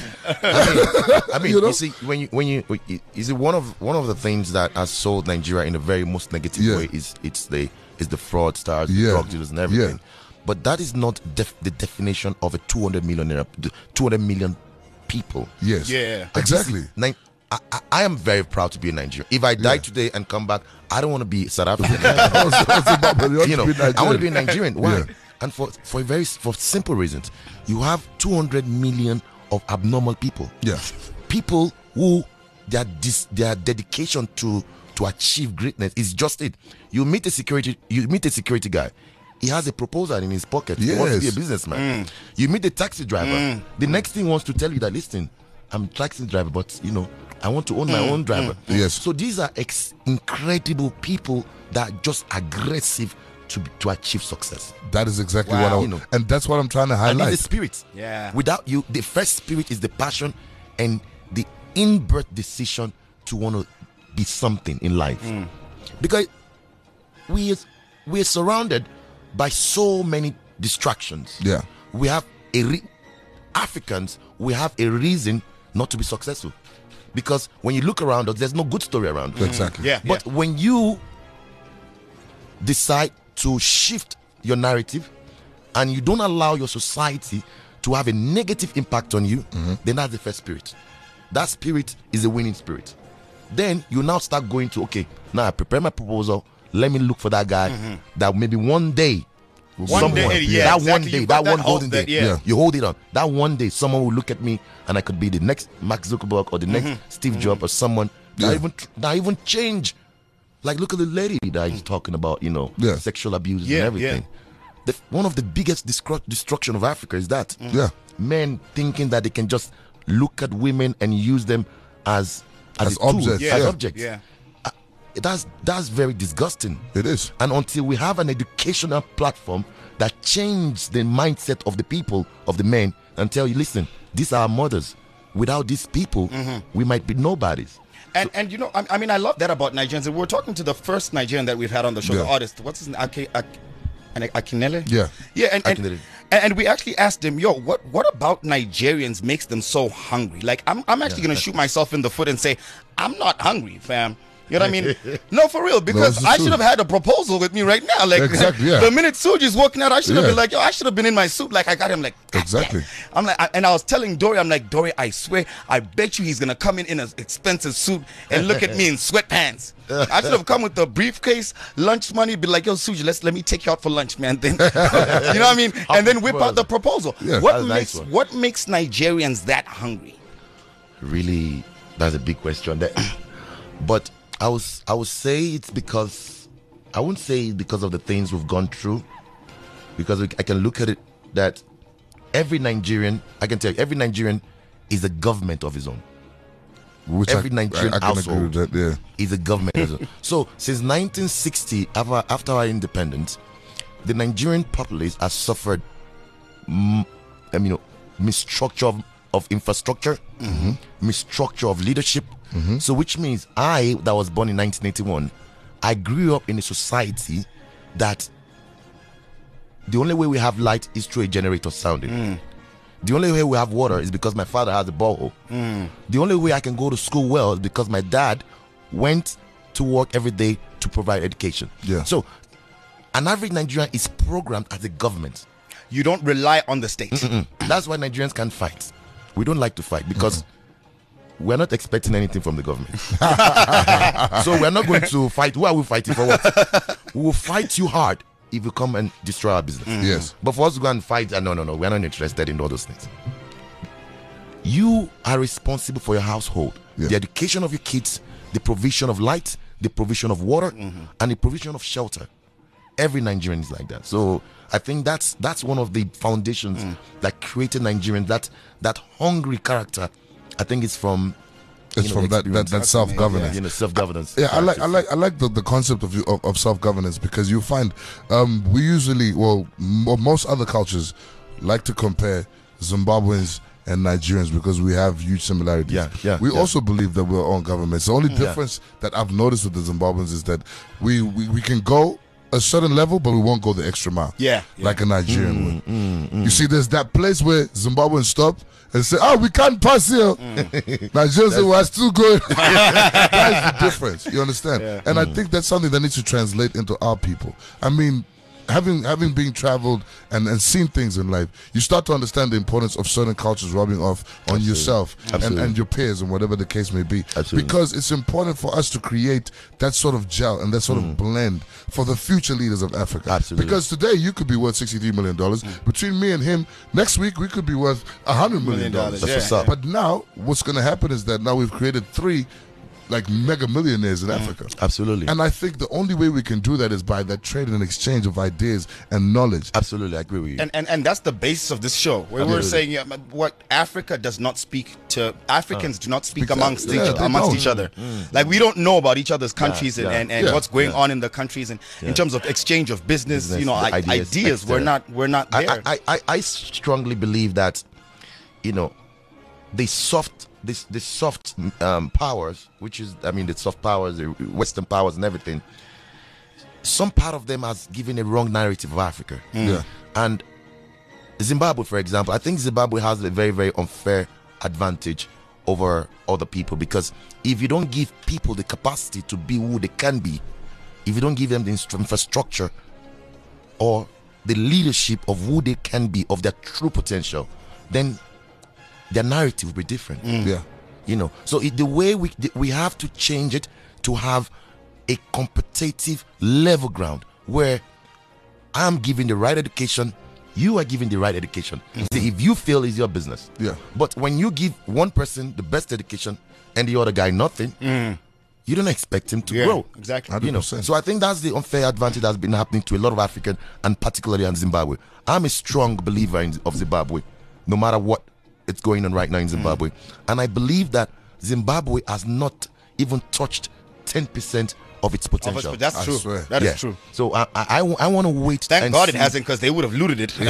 [SPEAKER 1] You see, when you see one of the things that has sold Nigeria in a very most negative
[SPEAKER 4] Yeah.
[SPEAKER 1] way is the fraudsters, the
[SPEAKER 4] Yeah.
[SPEAKER 1] drug dealers, and everything.
[SPEAKER 4] Yeah.
[SPEAKER 1] But that is not the definition of a 200 million people.
[SPEAKER 4] Yes.
[SPEAKER 2] Yeah.
[SPEAKER 4] Exactly.
[SPEAKER 1] I am very proud to be a Nigerian. If I die today and come back, I don't want to be South African.
[SPEAKER 4] I
[SPEAKER 1] I want to be a Nigerian. Why?
[SPEAKER 4] Yeah.
[SPEAKER 1] And for simple reasons. You have 200 million of abnormal people.
[SPEAKER 4] Yeah.
[SPEAKER 1] People who their dedication to achieve greatness is just it. You meet a security guy. He has a proposal in his pocket. He wants to be a businessman. You meet a taxi driver. The next thing he wants to tell you that, listen, I'm a taxi driver, but I want to own my own driver.
[SPEAKER 4] Yes.
[SPEAKER 1] So these are incredible people that are just aggressive to achieve success.
[SPEAKER 4] That is exactly what and that's what I'm trying to highlight.
[SPEAKER 1] And the spirit.
[SPEAKER 2] Yeah.
[SPEAKER 1] Without you, the first spirit is the passion and the in-birth decision to want to be something in life. Because we're surrounded by so many distractions.
[SPEAKER 4] Yeah.
[SPEAKER 1] We have Africans, we have a reason not to be successful. Because when you look around us, there's no good story around us.
[SPEAKER 4] Exactly.
[SPEAKER 2] Yeah.
[SPEAKER 1] But when you decide to shift your narrative and you don't allow your society to have a negative impact on you, then that's the first spirit. That spirit is a winning spirit. Then you now start going to, okay, now I prepare my proposal. Let me look for that guy that maybe one day, you hold it. That one day, someone will look at me and I could be the next Mark Zuckerberg or the next Steve Jobs or someone that even change. Like, look at the lady that he's talking about, sexual abuse and everything. One of the biggest destruction of Africa is that. Men thinking that they can just look at women and use them as
[SPEAKER 4] objects.
[SPEAKER 1] As objects. That's very disgusting.
[SPEAKER 4] It is.
[SPEAKER 1] And until we have an educational platform that changes the mindset of the people, of the men, and tell you, listen, these are our mothers. Without these people, we might be nobodies.
[SPEAKER 2] And I mean, I love that about Nigerians. And we're talking to the first Nigerian that we've had on the show, the artist. What's his name? Akinele?
[SPEAKER 1] Yeah.
[SPEAKER 2] And we actually asked him, what about Nigerians makes them so hungry? Like, I'm actually going to shoot myself in the foot and say, I'm not hungry, fam. You know what I mean? No, for real, because I should have had a proposal with me right now. Like, the minute Suji's walking out, I should have been like, I should have been in my suit. Like, I got him like,
[SPEAKER 4] exactly.
[SPEAKER 2] I'm like, and I was telling Dory, I'm like, Dory, I swear, I bet you he's going to come in an expensive suit and look at me in sweatpants. I should have come with the briefcase, lunch money, be like, yo, Suji, let me take you out for lunch, man. Then, you know what I mean? And then whip out the proposal.
[SPEAKER 4] Yeah,
[SPEAKER 2] what makes Nigerians that hungry?
[SPEAKER 1] Really, that's a big question. But I would say it's because, I wouldn't say it's because of the things we've gone through, because I can look at it that every Nigerian is a government of his own. Every Nigerian household is a government of his own. So since 1960, after our independence, the Nigerian populace has suffered misstructure of infrastructure, misstructure of leadership. So which means I, that was born in 1981, I grew up in a society that the only way we have light is through a generator sounding. The only way we have water is because my father has a borehole. The only way I can go to school well is because my dad went to work every day to provide education. So an average Nigerian is programmed as a government.
[SPEAKER 2] You don't rely on the state.
[SPEAKER 1] That's why Nigerians can't fight. We don't like to fight because we're not expecting anything from the government. So we're not going to fight. Who are we fighting for? What? We will fight you hard if you come and destroy our business.
[SPEAKER 4] Yes.
[SPEAKER 1] But for us to go and fight, no, we're not interested in all those things. You are responsible for your household, the education of your kids, the provision of light, the provision of water, and the provision of shelter. Every Nigerian is like that. So I think that's one of the foundations that created Nigerians. That hungry character, I think it's from
[SPEAKER 4] that self-governance.
[SPEAKER 1] Self-governance.
[SPEAKER 4] Yeah, I like the concept of self-governance, because you find we usually, most other cultures like to compare Zimbabweans and Nigerians because we have huge similarities. We also believe that we're our own governments. The only difference that I've noticed with the Zimbabweans is that we can go a certain level, but we won't go the extra mile. Like a Nigerian would. You see, there's that place where Zimbabweans stop and say, we can't pass here. Nigerians say, we're still good. That's the difference. You understand? And I think that's something that needs to translate into our people. I mean, having been traveled and seen things in life, you start to understand the importance of certain cultures rubbing off on yourself and your peers and whatever the case may be.
[SPEAKER 1] Absolutely.
[SPEAKER 4] Because it's important for us to create that sort of gel and that sort of blend for the future leaders of Africa.
[SPEAKER 1] Absolutely.
[SPEAKER 4] Because today you could be worth $63 million. Between me and him, next week we could be worth $100 million.
[SPEAKER 2] That's
[SPEAKER 1] what's up.
[SPEAKER 4] But now what's going to happen is that now we've created 3 like mega millionaires in Africa.
[SPEAKER 1] Absolutely.
[SPEAKER 4] And I think the only way we can do that is by that trade and exchange of ideas and knowledge.
[SPEAKER 1] Absolutely, I agree with you.
[SPEAKER 2] And that's the basis of this show. Where we're saying what Africa does not speak to Africans do not speak amongst each other. Like we don't know about each other's countries and what's going on in the countries and in terms of exchange of business, you know, ideas. We're not there.
[SPEAKER 1] I strongly believe that, you know, the soft powers, which is, I mean, the soft powers, the Western powers and everything, some part of them has given a wrong narrative of Africa. And Zimbabwe, for example, I think Zimbabwe has a very, very unfair advantage over other people, because if you don't give people the capacity to be who they can be, if you don't give them the infrastructure or the leadership of who they can be, of their true potential, then their narrative will be different. You know, so the way we have to change it to have a competitive level ground where I'm giving the right education, you are giving the right education. See, if you fail, it's your business. But when you give one person the best education and the other guy nothing, you don't expect him to grow.
[SPEAKER 2] Exactly.
[SPEAKER 1] You know, so I think that's the unfair advantage that's been happening to a lot of African, and particularly in Zimbabwe. I'm a strong believer of Zimbabwe, no matter what it's going on right now in Zimbabwe. And I believe that Zimbabwe has not even touched 10% of its potential.
[SPEAKER 2] That's true. That is true.
[SPEAKER 1] So I want to wait.
[SPEAKER 2] Thank God it hasn't, because they would have looted it.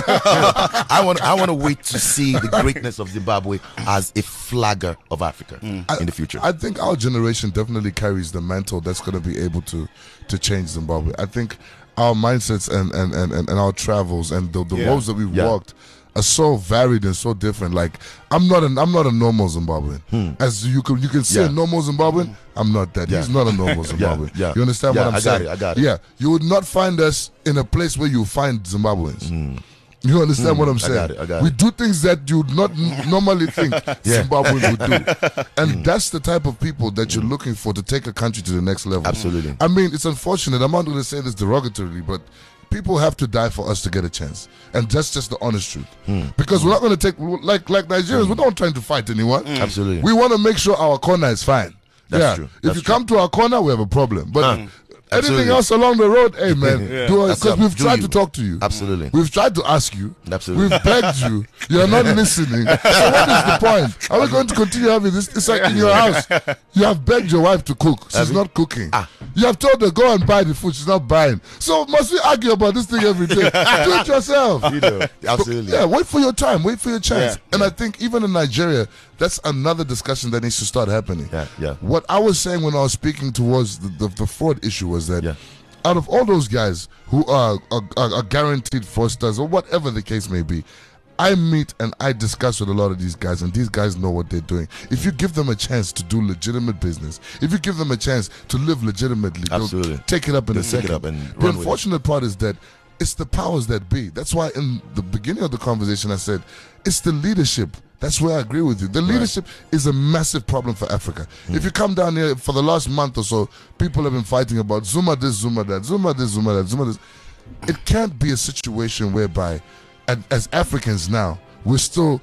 [SPEAKER 1] I want to wait to see the greatness of Zimbabwe as a flagger of Africa in the future.
[SPEAKER 4] I think our generation definitely carries the mantle that's going to be able to change Zimbabwe. I think our mindsets and our travels and the roads that we've walked are so varied and so different. Like I'm not a normal Zimbabwean. As you can see a normal Zimbabwean, I'm not that. He's not a normal Zimbabwean. You understand what I'm saying?
[SPEAKER 1] I got it.
[SPEAKER 4] Yeah, you would not find us in a place where you find Zimbabweans. You understand what I'm saying?
[SPEAKER 1] I got it.
[SPEAKER 4] We do things that you would not normally think Zimbabweans would do. And that's the type of people that you're looking for to take a country to the next level.
[SPEAKER 1] Absolutely.
[SPEAKER 4] I mean, it's unfortunate. I'm not going to say this derogatorily, but people have to die for us to get a chance. And that's just the honest truth. Because we're not going to take, like Nigerians, we're not trying to fight anyone.
[SPEAKER 1] Absolutely.
[SPEAKER 4] We want to make sure our corner is fine.
[SPEAKER 1] That's true.
[SPEAKER 4] If you come to our corner, we have a problem. But anything
[SPEAKER 1] Absolutely.
[SPEAKER 4] else along the road, hey man, because we've tried to talk to you.
[SPEAKER 1] Absolutely.
[SPEAKER 4] We've tried to ask you.
[SPEAKER 1] Absolutely.
[SPEAKER 4] We've begged you. You're not listening. So what is the point? Are we going to continue having this? It's like in your house. You have begged your wife to cook. She's not cooking. You have told her go and buy the food. She's not buying. So must we argue about this thing every day? Do it yourself.
[SPEAKER 1] You know, absolutely.
[SPEAKER 4] Yeah, wait for your time. Wait for your chance. And I think even in Nigeria, that's another discussion that needs to start happening. What I was saying when I was speaking towards the fraud issue was that out of all those guys who are guaranteed fraudsters or whatever the case may be, I meet and I discuss with a lot of these guys, and these guys know what they're doing. If you give them a chance to do legitimate business, if you give them a chance to live legitimately, they'll take it up in a second. The unfortunate part is that it's the powers that be. That's why in the beginning of the conversation I said it's the leadership. That's where I agree with you. The leadership is a massive problem for Africa. If you come down here for the last month or so, people have been fighting about Zuma this, Zuma that, Zuma this, Zuma that, Zuma this. It can't be a situation whereby, as Africans now, we're still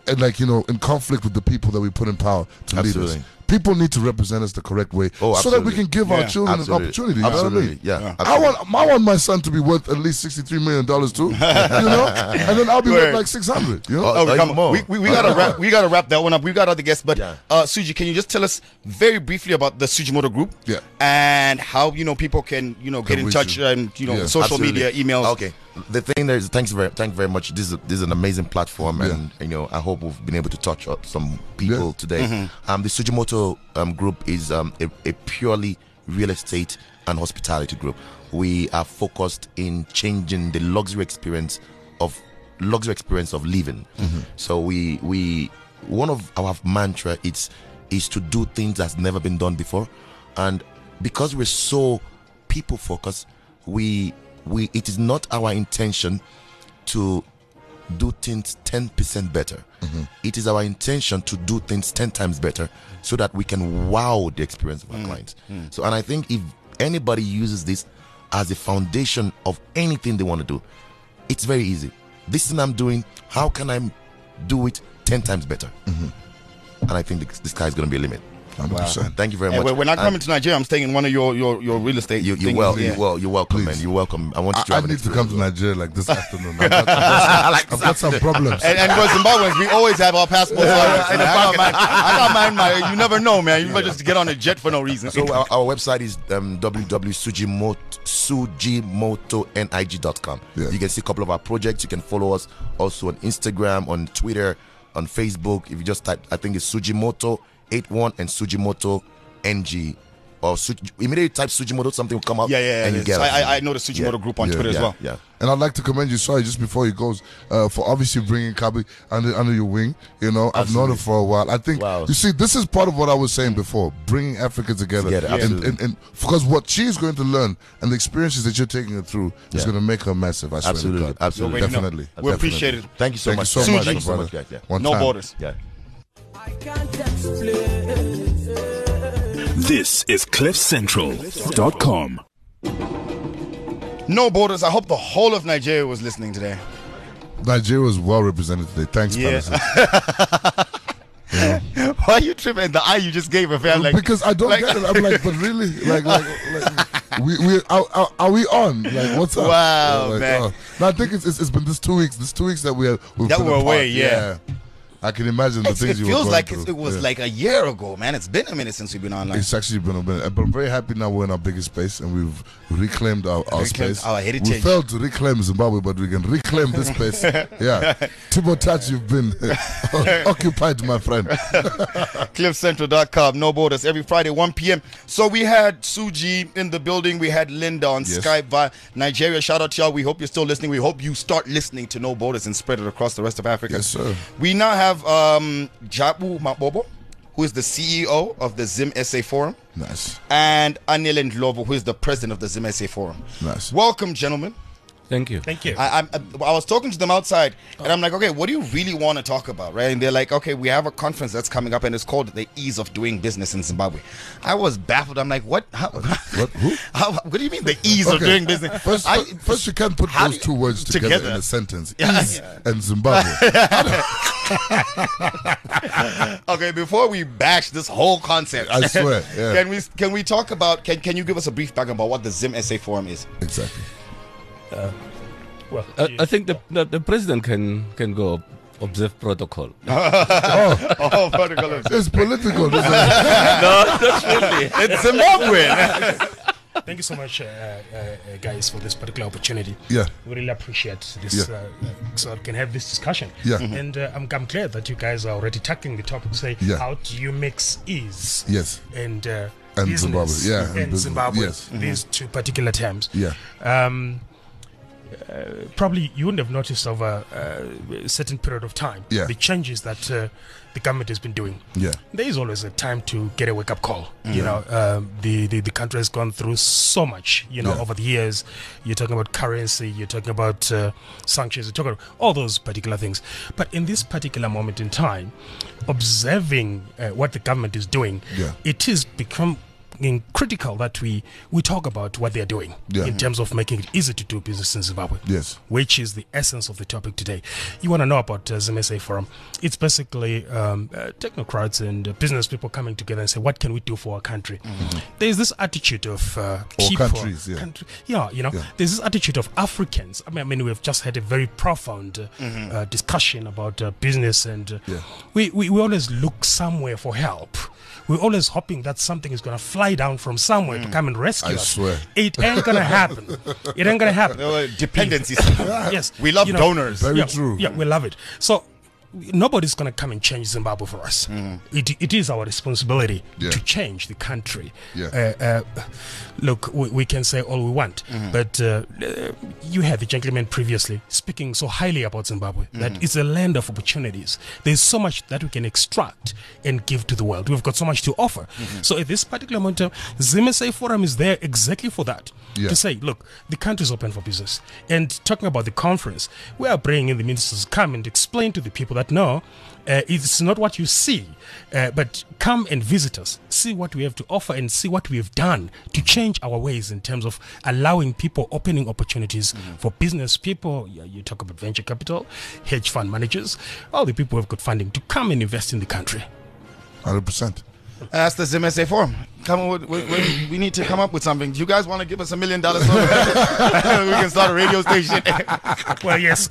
[SPEAKER 4] in conflict with the people that we put in power to lead us. People need to represent us the correct way so that we can give our children an opportunity. You know what I mean? I want my son to be worth at least $63 million too, you know, and then I'll be worth like 600. You know,
[SPEAKER 2] we gotta wrap that one up. We've got other guests, but Suji, can you just tell us very briefly about the Sujimoto Group? And how people can get in touch and social media, emails.
[SPEAKER 1] Okay. The thing there is, thank you very much. This is an amazing platform, and I hope we've been able to touch up some people today. The Sujimoto Group is a purely real estate and hospitality group. We are focused in changing the luxury experience of living. So we one of our mantra is to do things that's never been done before, and because we're so people focused, we it is not our intention to do things 10% better. It is our intention to do things 10 times better so that we can wow the experience of our clients. So, and I think if anybody uses this as a foundation of anything they want to do, it's very easy. This thing I'm doing, how can I do it 10 times better? And I think the sky is going to be a limit.
[SPEAKER 4] 100%.
[SPEAKER 1] Thank you very much.
[SPEAKER 2] When I come into Nigeria, I'm staying in one of your real estate.
[SPEAKER 1] You're
[SPEAKER 2] things.
[SPEAKER 1] welcome,
[SPEAKER 4] Please.
[SPEAKER 1] man. You're welcome. I want you to
[SPEAKER 4] I
[SPEAKER 1] have an
[SPEAKER 4] need to come to
[SPEAKER 1] experience.
[SPEAKER 4] Nigeria like this afternoon. I've got some problems.
[SPEAKER 2] And for Zimbabweans, we always have our passports in the pocket. I got mine. You never know, man. You might just get on a jet for no reason.
[SPEAKER 1] So our website is www.sujimotonig.com.
[SPEAKER 4] Yeah.
[SPEAKER 1] You can see a couple of our projects. You can follow us also on Instagram, on Twitter, on Facebook. If you just type, I think it's Sujimoto81 and Sujimoto NG. Or immediately type Sujimoto, something will come up.
[SPEAKER 2] Yeah.
[SPEAKER 1] And you get us.
[SPEAKER 2] I know the Sujimoto group on Twitter as well.
[SPEAKER 1] Yeah.
[SPEAKER 4] And I'd like to commend you, sorry, just before he goes, for obviously bringing Kabi under your wing. You know, I've known him for a while. I think, you see, this is part of what I was saying before, bringing Africa together.
[SPEAKER 1] Absolutely.
[SPEAKER 4] And because what she's going to learn and the experiences that you're taking her through is going to make her massive. I swear to God.
[SPEAKER 1] Absolutely.
[SPEAKER 4] Definitely.
[SPEAKER 2] We appreciate it.
[SPEAKER 1] Thank you so much.
[SPEAKER 4] Thank you so much,
[SPEAKER 1] Thank you so
[SPEAKER 4] brother.
[SPEAKER 1] much, guys. Yeah.
[SPEAKER 4] One
[SPEAKER 2] No
[SPEAKER 4] time.
[SPEAKER 2] borders.
[SPEAKER 1] Yeah.
[SPEAKER 5] This is CliffCentral.com.
[SPEAKER 2] No borders. I hope the whole of Nigeria was listening today.
[SPEAKER 4] Nigeria was well represented today. Thanks, Palliser.
[SPEAKER 2] Why are you tripping? The eye you just gave a fan like
[SPEAKER 4] Because I don't get it. I'm like, but really, we are we on? Like, what's up?
[SPEAKER 2] Wow,
[SPEAKER 4] Like,
[SPEAKER 2] man.
[SPEAKER 4] No, I think it's been this 2 weeks. This 2 weeks that we've
[SPEAKER 2] That
[SPEAKER 4] been
[SPEAKER 2] we're away,
[SPEAKER 4] apart.
[SPEAKER 2] yeah.
[SPEAKER 4] I can imagine the
[SPEAKER 2] it
[SPEAKER 4] things you were
[SPEAKER 2] feels
[SPEAKER 4] going
[SPEAKER 2] like
[SPEAKER 4] through.
[SPEAKER 2] it was
[SPEAKER 4] Yeah.
[SPEAKER 2] like a year ago, man. It's been a minute since we've been online.
[SPEAKER 4] It's actually been a minute, but I'm very happy now we're in our biggest space and we've reclaimed our space.
[SPEAKER 2] our heritage.
[SPEAKER 4] We failed to reclaim Zimbabwe, but we can reclaim this space. Yeah, Tibo Touch, you've been occupied, my friend.
[SPEAKER 2] CliffCentral.com, no borders, every Friday, 1 p.m. So we had Suji in the building. We had Linda on
[SPEAKER 4] Yes.
[SPEAKER 2] Skype via Nigeria. Shout out to y'all. We hope you're still listening. We hope you start listening to No Borders and spread it across the rest of Africa.
[SPEAKER 4] Yes, sir.
[SPEAKER 2] We now have Jabu Mabobo, who is the CEO of the Zim SA Forum,
[SPEAKER 4] Nice.
[SPEAKER 2] and Anil Ndlovu, who is the president of the Zim SA Forum.
[SPEAKER 4] Nice.
[SPEAKER 2] Welcome, gentlemen.
[SPEAKER 6] Thank you.
[SPEAKER 7] Thank you.
[SPEAKER 2] I was talking to them outside, and I'm like, okay, what do you really want to talk about, right? And they're like, okay, we have a conference that's coming up, and it's called the Ease of Doing Business in Zimbabwe. I was baffled. I'm like, what?
[SPEAKER 4] What? Who?
[SPEAKER 2] What do you mean the ease of doing business?
[SPEAKER 4] First, you can't put
[SPEAKER 2] How
[SPEAKER 4] those
[SPEAKER 2] do
[SPEAKER 4] two
[SPEAKER 2] you-
[SPEAKER 4] words together
[SPEAKER 2] together?
[SPEAKER 4] in a sentence.
[SPEAKER 2] Yeah.
[SPEAKER 4] Ease and Zimbabwe.
[SPEAKER 2] Okay, before we bash this whole concept,
[SPEAKER 4] I swear. Yeah.
[SPEAKER 2] can we talk about? Can you give us a brief background about what the Zim SA Forum is?
[SPEAKER 4] Exactly.
[SPEAKER 7] Well,
[SPEAKER 6] I think the president can go observe protocol.
[SPEAKER 2] Oh, protocol of
[SPEAKER 4] It's political. Isn't it?
[SPEAKER 6] No, not really.
[SPEAKER 2] it's Zimbabwe.
[SPEAKER 7] thank you so much, guys, for this particular opportunity.
[SPEAKER 4] Yeah.
[SPEAKER 7] We really appreciate this,
[SPEAKER 4] Yeah.
[SPEAKER 7] so I can have this discussion.
[SPEAKER 4] Yeah.
[SPEAKER 7] And I'm glad that you guys are already tackling the topic. Say,
[SPEAKER 4] Yeah.
[SPEAKER 7] how do you mix ease
[SPEAKER 4] Yes.
[SPEAKER 7] and
[SPEAKER 4] And
[SPEAKER 7] business
[SPEAKER 4] Zimbabwe, yeah, and
[SPEAKER 7] and
[SPEAKER 4] business,
[SPEAKER 7] Zimbabwe?
[SPEAKER 4] yes.
[SPEAKER 7] These two particular terms.
[SPEAKER 4] Yeah.
[SPEAKER 7] Probably you wouldn't have noticed over a certain period of time
[SPEAKER 4] Yeah.
[SPEAKER 7] the changes that the government has been doing.
[SPEAKER 4] Yeah.
[SPEAKER 7] There is always a time to get a wake-up call. You know, the country has gone through so much, you know,
[SPEAKER 4] Yeah.
[SPEAKER 7] over the years. You're talking about currency, you're talking about sanctions, you're talking about all those particular things. But in this particular moment in time, observing what the government is doing,
[SPEAKER 4] Yeah.
[SPEAKER 7] it is become critical that we talk about what they're doing
[SPEAKER 4] Yeah.
[SPEAKER 7] in terms of making it easy to do business in Zimbabwe.
[SPEAKER 4] Yes.
[SPEAKER 7] Which is the essence of the topic today. You want to know about Zim SA Forum? It's basically technocrats and business people coming together and say, what can we do for our country? There's this attitude of people,
[SPEAKER 4] countries, yeah.
[SPEAKER 7] you know,
[SPEAKER 4] Yeah.
[SPEAKER 7] there's this attitude of Africans. I mean, we've just had a very profound discussion about business, and
[SPEAKER 4] Yeah.
[SPEAKER 7] we always look somewhere for help. We're always hoping that something is going to fly down from somewhere to come and rescue
[SPEAKER 4] I
[SPEAKER 7] us.
[SPEAKER 4] swear.
[SPEAKER 7] It ain't going to happen. It ain't going to happen.
[SPEAKER 2] Dependencies.
[SPEAKER 7] Yes.
[SPEAKER 2] We love
[SPEAKER 7] You know,
[SPEAKER 2] donors.
[SPEAKER 4] Very
[SPEAKER 7] yeah,
[SPEAKER 4] true.
[SPEAKER 7] Yeah, we love it. So nobody's going to come and change Zimbabwe for us. It is our responsibility to change the country. Look, we can say all we want, but you had the gentleman previously speaking so highly about Zimbabwe, that it's a land of opportunities. There's so much that we can extract and give to the world. We've got so much to offer. So at this particular moment, ZimSA Forum is there exactly for that. To say, look, the country is open for business. And talking about the conference, we are bringing in the ministers to come and explain to the people that no, it's not what you see, but come and visit us, see what we have to offer and see what we have done to change our ways in terms of allowing people, opening opportunities for business people. You talk about venture capital, hedge fund managers, all the people who have got funding to come and invest in the country.
[SPEAKER 4] 100%.
[SPEAKER 2] That's the ZimSA Forum. We need to come up with something. Do you guys want to give us $1 million so we can start a radio station?
[SPEAKER 7] Well, yes.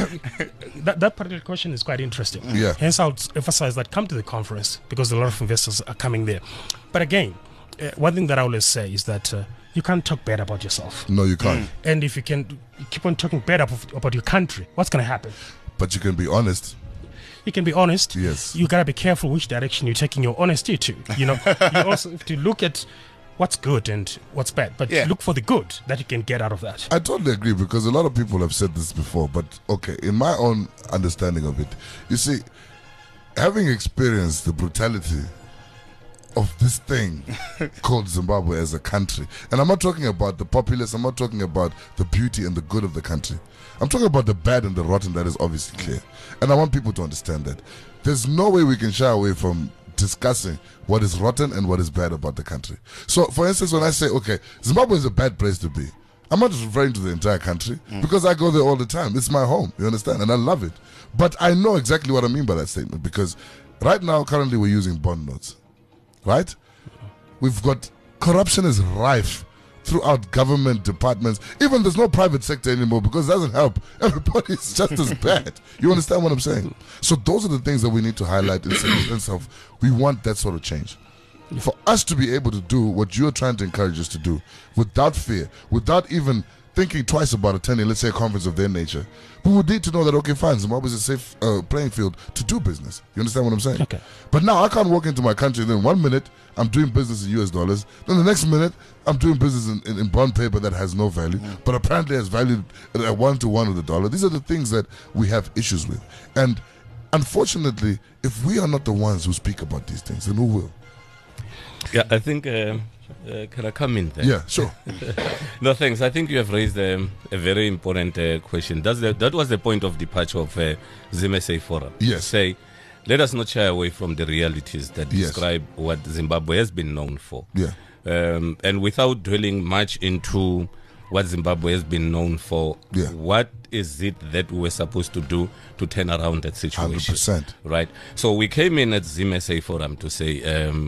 [SPEAKER 7] That particular question is quite interesting. Hence, I'll emphasize that come to the conference because a lot of investors are coming there. But again, one thing that I always say is that you can't talk bad about yourself.
[SPEAKER 4] No, you can't.
[SPEAKER 7] And if you can keep on talking bad about your country, what's going to happen?
[SPEAKER 4] But you can be honest.
[SPEAKER 7] You can be honest.
[SPEAKER 4] Yes.
[SPEAKER 7] You gotta be careful which direction you're taking your honesty to. You know, you also have to look at what's good and what's bad, but look for the good that you can get out of that.
[SPEAKER 4] I totally agree because a lot of people have said this before, but okay, in my own understanding of it, you see, having experienced the brutality of this thing called Zimbabwe as a country, and I'm not talking about the populace, I'm not talking about the beauty and the good of the country. I'm talking about the bad and the rotten that is obviously clear. And I want people to understand that. There's no way we can shy away from discussing what is rotten and what is bad about the country. So, for instance, when I say, okay, Zimbabwe is a bad place to be, I'm not just referring to the entire country because I go there all the time. It's my home, you understand? And I love it. But I know exactly what I mean by that statement because right now, currently, we're using bond notes, right? We've got corruption is rife throughout government departments. Even there's no private sector anymore because it doesn't help. Everybody's just as bad. You understand what I'm saying? So those are the things that we need to highlight in the sense of we want that sort of change. For us to be able to do what you're trying to encourage us to do without fear, without even thinking twice about attending, let's say, a conference of their nature, we would need to know that, okay, fine, Zimbabwe is a safe playing field to do business. You understand what I'm saying?
[SPEAKER 7] Okay.
[SPEAKER 4] But now I can't walk into my country and then 1 minute I'm doing business in US dollars, then the next minute I'm doing business in bond paper that has no value, but apparently has value at 1-to-1 of the dollar. These are the things that we have issues with. And unfortunately, if we are not the ones who speak about these things, then who will?
[SPEAKER 6] Yeah, I think, can I come in there?
[SPEAKER 4] Yeah, sure.
[SPEAKER 6] No, thanks. I think you have raised a very important question. That was the point of departure of ZimSA Forum.
[SPEAKER 4] Yes.
[SPEAKER 6] Say, let us not shy away from the realities that describe what Zimbabwe has been known for.
[SPEAKER 4] Yeah.
[SPEAKER 6] And without dwelling much into what Zimbabwe has been known for, what is it that we were supposed to do to turn around that situation?
[SPEAKER 4] 100%.
[SPEAKER 6] Right? So we came in at ZimSA Forum to say,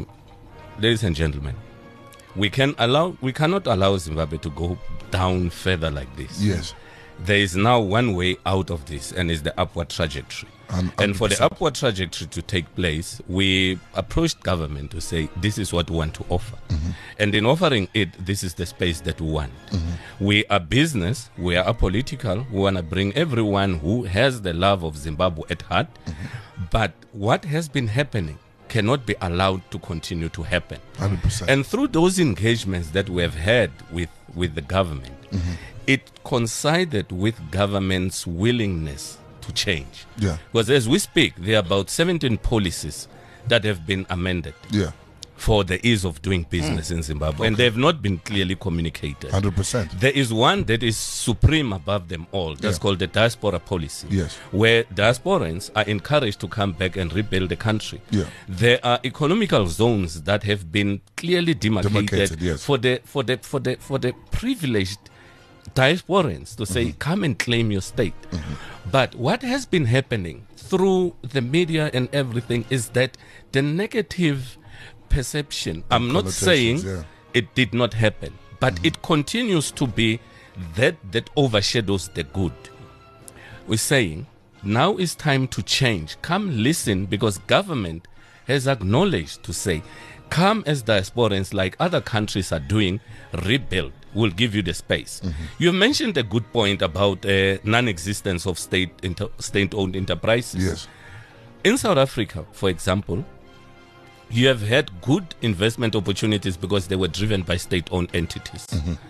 [SPEAKER 6] ladies and gentlemen, we cannot allow Zimbabwe to go down further like this.
[SPEAKER 4] Yes.
[SPEAKER 6] There is now one way out of this, and it's the upward trajectory. And for the upward trajectory to take place, we approached government to say, this is what we want to offer. And in offering it, this is the space that we want. We are business, we are apolitical, we want to bring everyone who has the love of Zimbabwe at heart. But what has been happening cannot be allowed to continue to happen.
[SPEAKER 4] 100%.
[SPEAKER 6] And through those engagements that we have had with the government, it coincided with government's willingness to change.
[SPEAKER 4] Yeah.
[SPEAKER 6] Because as we speak, there are about 17 policies that have been amended for the ease of doing business in Zimbabwe, and they have not been clearly communicated.
[SPEAKER 4] 100%.
[SPEAKER 6] There is one that is supreme above them all. That's called the diaspora policy, where diasporans are encouraged to come back and rebuild the country. There are economical zones that have been clearly demarcated for the privileged diasporans to say, come and claim your state. But what has been happening through the media and everything is that the negative perception, I'm not saying it did not happen, but it continues to be that overshadows the good. We're saying now is time to change. Come listen, because government has acknowledged to say, come as diasporans like other countries are doing, rebuild. We'll give you the space. You mentioned a good point about non-existence of state-owned enterprises. In South Africa, for example, you have had good investment opportunities because they were driven by state-owned entities.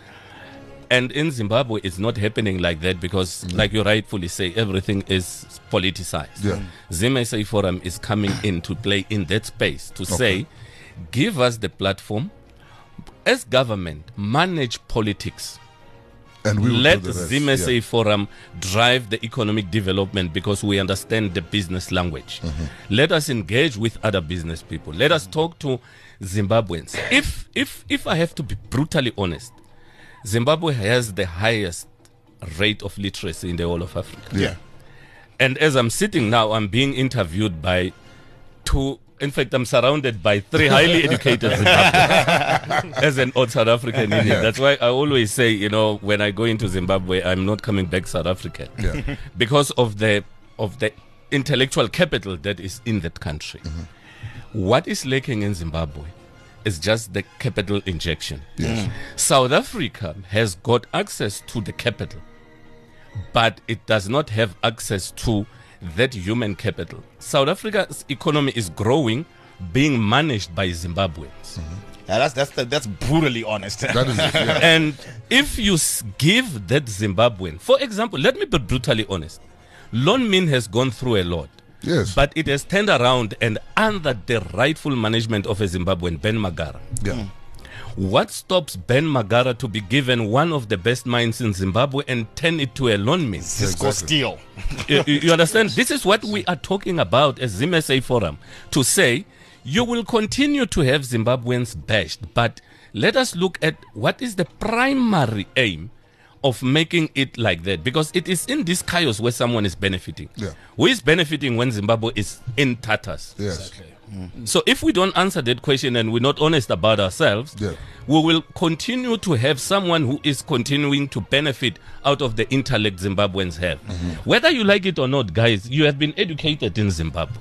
[SPEAKER 6] And in Zimbabwe, it's not happening like that because, like you rightfully say, everything is politicized. ZimSA Forum is coming in to play in that space to say, give us the platform. As government, manage politics.
[SPEAKER 4] And we
[SPEAKER 6] let ZimSA Forum drive the economic development because we understand the business language. Let us engage with other business people. Let us talk to Zimbabweans. If I have to be brutally honest, Zimbabwe has the highest rate of literacy in the whole of Africa. And as I'm sitting now, I'm being interviewed by two. In fact, I'm surrounded by 3 highly educated Zimbabweans as an odd South African Indian. That's why I always say, you know, when I go into Zimbabwe, I'm not coming back South African because of the intellectual capital that is in that country. What is lacking in Zimbabwe is just the capital injection. South Africa has got access to the capital, but it does not have access to that human capital. South Africa's economy is growing, being managed by Zimbabweans.
[SPEAKER 2] That's brutally honest.
[SPEAKER 4] That is it,
[SPEAKER 6] And if you give that Zimbabwean, for example, let me be brutally honest. Lon Min has gone through a lot. But it has turned around and under the rightful management of a Zimbabwean, Ben Magara. What stops Ben Magara to be given one of the best mines in Zimbabwe and turn it to a Lon Min?
[SPEAKER 2] Cisco Steel.
[SPEAKER 6] You understand? This is what we are talking about as ZimSA Forum, to say you will continue to have Zimbabweans bashed, but let us look at what is the primary aim of making it like that, because it is in this chaos where someone is benefiting. Who is benefiting when Zimbabwe is in tatters? So if we don't answer that question and we're not honest about ourselves, we will continue to have someone who is continuing to benefit out of the intellect Zimbabweans have. Whether you like it or not, guys, you have been educated in Zimbabwe.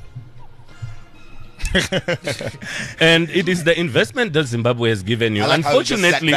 [SPEAKER 6] And it is the investment that Zimbabwe has given you.
[SPEAKER 2] Like
[SPEAKER 6] unfortunately,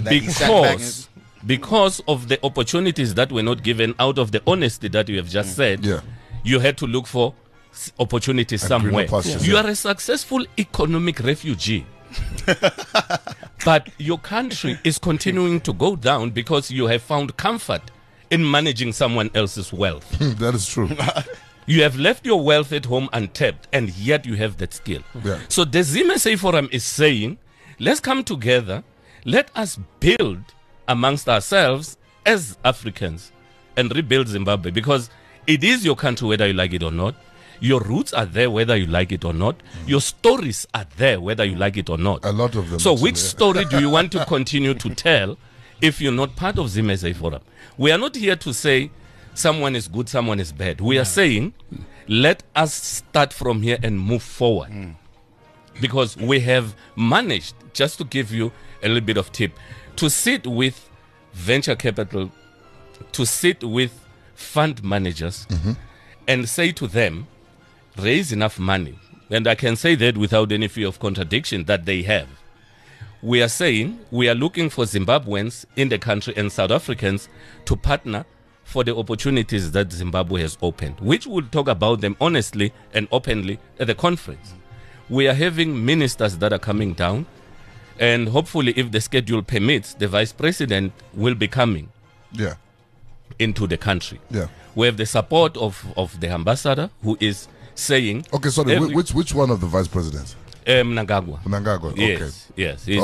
[SPEAKER 6] because of the opportunities that were not given out of the honesty that you have just said, you had to look for opportunities somewhere. You are a successful economic refugee. But your country is continuing to go down because you have found comfort in managing someone else's wealth.
[SPEAKER 4] That is true.
[SPEAKER 6] You have left your wealth at home untapped, and yet you have that skill. So the ZimSA Forum is saying, let's come together, let us build amongst ourselves as Africans and rebuild Zimbabwe, because it is your country whether you like it or not. Your roots are there whether you like it or not. Your stories are there whether you like it or not.
[SPEAKER 4] A lot of them.
[SPEAKER 6] So which story do you want to continue to tell if you're not part of ZimSA Forum? We are not here to say someone is good, someone is bad. We are saying let us start from here and move forward. Because we have managed, just to give you a little bit of tip, to sit with venture capital, to sit with fund managers and say to them, raise enough money. And I can say that without any fear of contradiction that they have. We are saying we are looking for Zimbabweans in the country and South Africans to partner for the opportunities that Zimbabwe has opened, which we'll talk about them honestly and openly at the conference. We are having ministers that are coming down, and hopefully, if the schedule permits, the vice president will be coming into the country. We have the support of the ambassador, who is saying...
[SPEAKER 4] Okay, sorry, which one of the vice presidents?
[SPEAKER 6] Mnangagwa.
[SPEAKER 4] Mnangagwa, okay.
[SPEAKER 6] Yes.
[SPEAKER 4] He's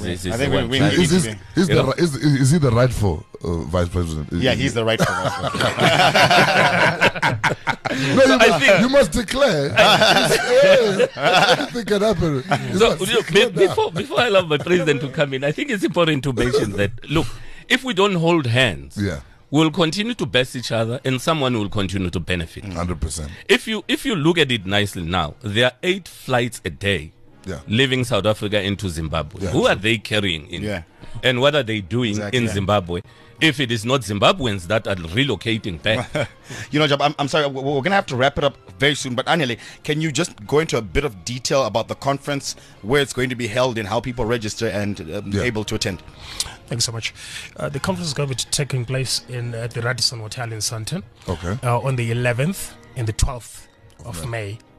[SPEAKER 4] is he the rightful vice president?
[SPEAKER 2] Yeah, he's the rightful vice president.
[SPEAKER 4] No, I think you must declare. Anything can happen.
[SPEAKER 6] So, before I allow my president to come in, I think it's important to mention that, look, if we don't hold hands, we'll continue to best each other and someone will continue to benefit.
[SPEAKER 4] 100%.
[SPEAKER 6] If you look at it nicely now, there are 8 flights a day leaving South Africa into Zimbabwe. Who are they carrying in? And what are they doing in Zimbabwe if it is not Zimbabweans that are relocating back?
[SPEAKER 2] Job, I'm sorry, we're going to have to wrap it up very soon, but Anele, can you just go into a bit of detail about the conference, where it's going to be held and how people register and able to attend?
[SPEAKER 7] Thanks so much. The conference is going to be taking place at the Radisson Hotel in Sandton on the 11th and the 12th of May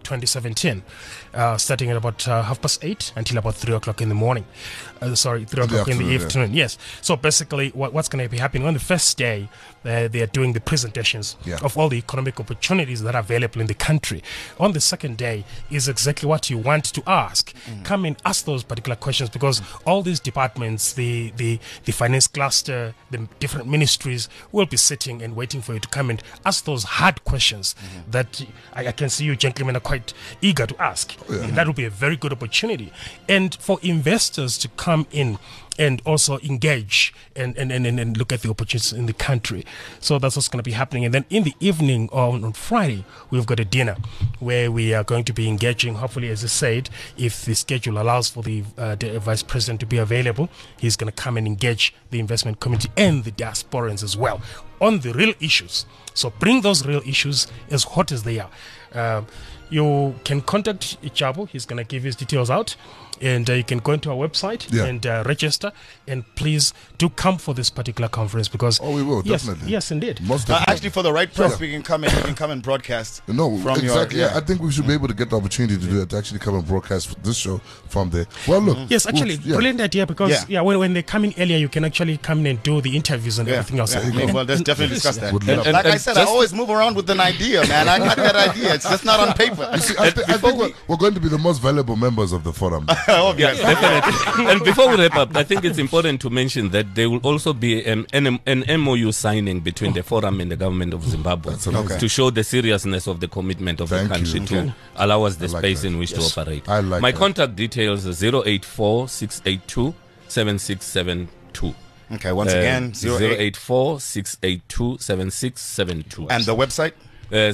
[SPEAKER 7] 2017, starting at about 8:30 until about 3 o'clock in the morning. 3 o'clock in the afternoon. Yes. So basically, what's going to be happening on the first day, they are doing the presentations of all the economic opportunities that are available in the country. On the second day is exactly what you want to ask. Come and ask those particular questions, because all these departments, the finance cluster, the different ministries will be sitting and waiting for you to come and ask those hard questions that I can see you gentlemen are quite eager to ask. And that will be a very good opportunity. And for investors to come in and also engage and look at the opportunities in the country. So that's what's going to be happening. And then in the evening on Friday, we've got a dinner where we are going to be engaging, hopefully, as I said, if the schedule allows for the Vice President to be available, he's going to come and engage the investment community and the diasporans as well on the real issues. So bring those real issues as hot as they are. You can contact Ichabu. He's going to give his details out. And you can go into our website and register. And please do come for this particular conference, because
[SPEAKER 4] we will definitely.
[SPEAKER 7] Yes, indeed.
[SPEAKER 2] Actually, for the right price, we can come and broadcast.
[SPEAKER 4] No, from exactly. I think we should be able to get the opportunity to do that, to actually come and broadcast this show from there. Well, look.
[SPEAKER 7] Yes, actually, brilliant idea, because when they come in earlier, you can actually come in and do the interviews and everything else.
[SPEAKER 2] Well, let's definitely discuss that. Like I said, I always move around with an idea, man. I got that idea. It's just not on paper.
[SPEAKER 4] You see, I think we're going to be the most valuable members of the forum.
[SPEAKER 6] Yeah, definitely. And before we wrap up, I think it's important to mention that there will also be an MOU signing between the forum and the government of Zimbabwe to show the seriousness of the commitment of the country to allow us the space in which to operate. My contact details are 084-682-7672.
[SPEAKER 2] Okay, once again,
[SPEAKER 6] 084-682-7672.
[SPEAKER 2] And the website?
[SPEAKER 6] Is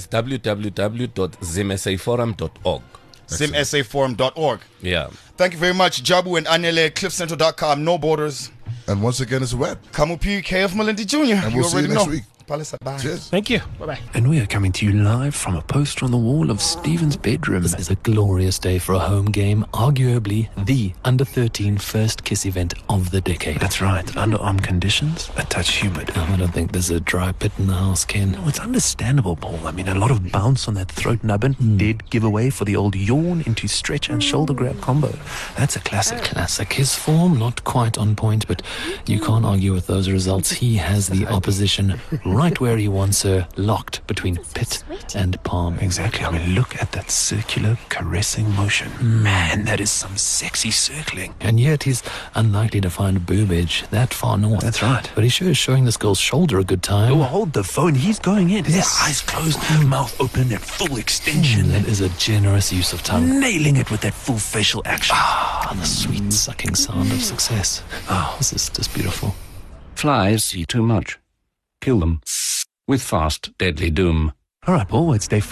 [SPEAKER 6] www.zimsaforum.org.
[SPEAKER 2] zimsaforum.org.
[SPEAKER 6] Yeah.
[SPEAKER 2] Thank you very much, Jabu and Anele, cliffcentral.com, No Borders.
[SPEAKER 4] And once again, it's a wrap.
[SPEAKER 2] Kamupi, KF Malindi Jr.
[SPEAKER 4] And we'll see you next week.
[SPEAKER 2] Bye.
[SPEAKER 4] Cheers.
[SPEAKER 7] Thank you. Bye-bye.
[SPEAKER 8] And we are coming to you live from a poster on the wall of Stephen's bedroom.
[SPEAKER 9] This is a glorious day for a home game, arguably the under-13 first kiss event of the decade.
[SPEAKER 8] That's right. Underarm conditions, a touch humid.
[SPEAKER 9] I don't think there's a dry pit in the house, Ken.
[SPEAKER 8] No, it's understandable, Paul. I mean, a lot of bounce on that throat nubbin. Dead giveaway for the old yawn into stretch and shoulder grab combo. That's a classic.
[SPEAKER 9] Classic. His form, not quite on point, but you can't argue with those results. He has the opposition right where he wants her, locked between pit and palm.
[SPEAKER 8] Exactly. I mean, look at that circular, caressing motion. Man, that is some sexy circling.
[SPEAKER 9] And yet he's unlikely to find boobage that far north.
[SPEAKER 8] That's right.
[SPEAKER 9] But he sure is showing this girl's shoulder a good time.
[SPEAKER 8] Oh, hold the phone. He's going in. His eyes closed, mouth open at full extension.
[SPEAKER 9] That is a generous use of tongue.
[SPEAKER 8] Nailing it with that full facial action.
[SPEAKER 9] The sweet sucking sound of success. This is just beautiful.
[SPEAKER 10] Flies see too much. Kill them with fast, deadly doom.
[SPEAKER 8] All right, Paul, it's day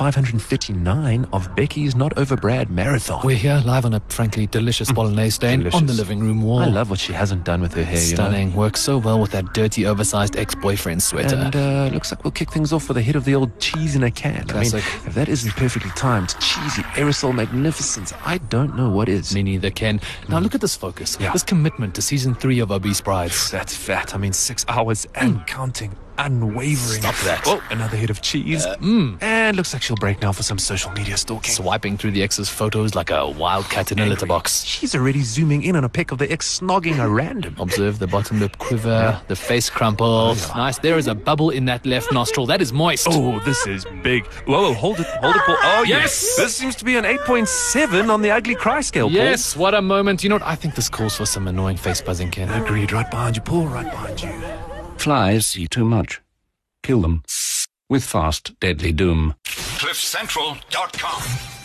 [SPEAKER 8] 539 of Becky's Not Over Brad marathon.
[SPEAKER 9] We're here live on a frankly delicious bolognese stain on the living room wall.
[SPEAKER 8] I love what she hasn't done with her hair.
[SPEAKER 9] Stunning. Works so well with that dirty, oversized ex-boyfriend sweater.
[SPEAKER 8] And looks like we'll kick things off with a hit of the old cheese in a can.
[SPEAKER 9] Classic.
[SPEAKER 8] I mean, if that isn't perfectly timed, cheesy aerosol magnificence, I don't know what is.
[SPEAKER 9] Me neither, Ken. Now look at this focus. This commitment to season 3 of Obese Brides.
[SPEAKER 8] That's fat. I mean, 6 hours and counting. Unwavering.
[SPEAKER 9] Stop that.
[SPEAKER 8] Oh, another hit of cheese. And looks like she'll break now for some social media stalking.
[SPEAKER 9] Swiping through the ex's photos like a wildcat in a litter box.
[SPEAKER 8] She's already zooming in on a pic of the ex snogging a random.
[SPEAKER 9] Observe the bottom lip quiver, the face crumple. Nice. There is a bubble in that left nostril. That is moist.
[SPEAKER 8] Oh, this is big. Whoa, hold it, Paul. Oh, yes. This seems to be an 8.7 on the ugly cry scale, Paul.
[SPEAKER 9] Yes, what a moment. You know what? I think this calls for some annoying face buzzing, Ken.
[SPEAKER 8] Agreed. Right behind you, Paul. Right behind you.
[SPEAKER 10] Flies see too much. Kill them with fast, deadly doom.
[SPEAKER 5] CliffCentral.com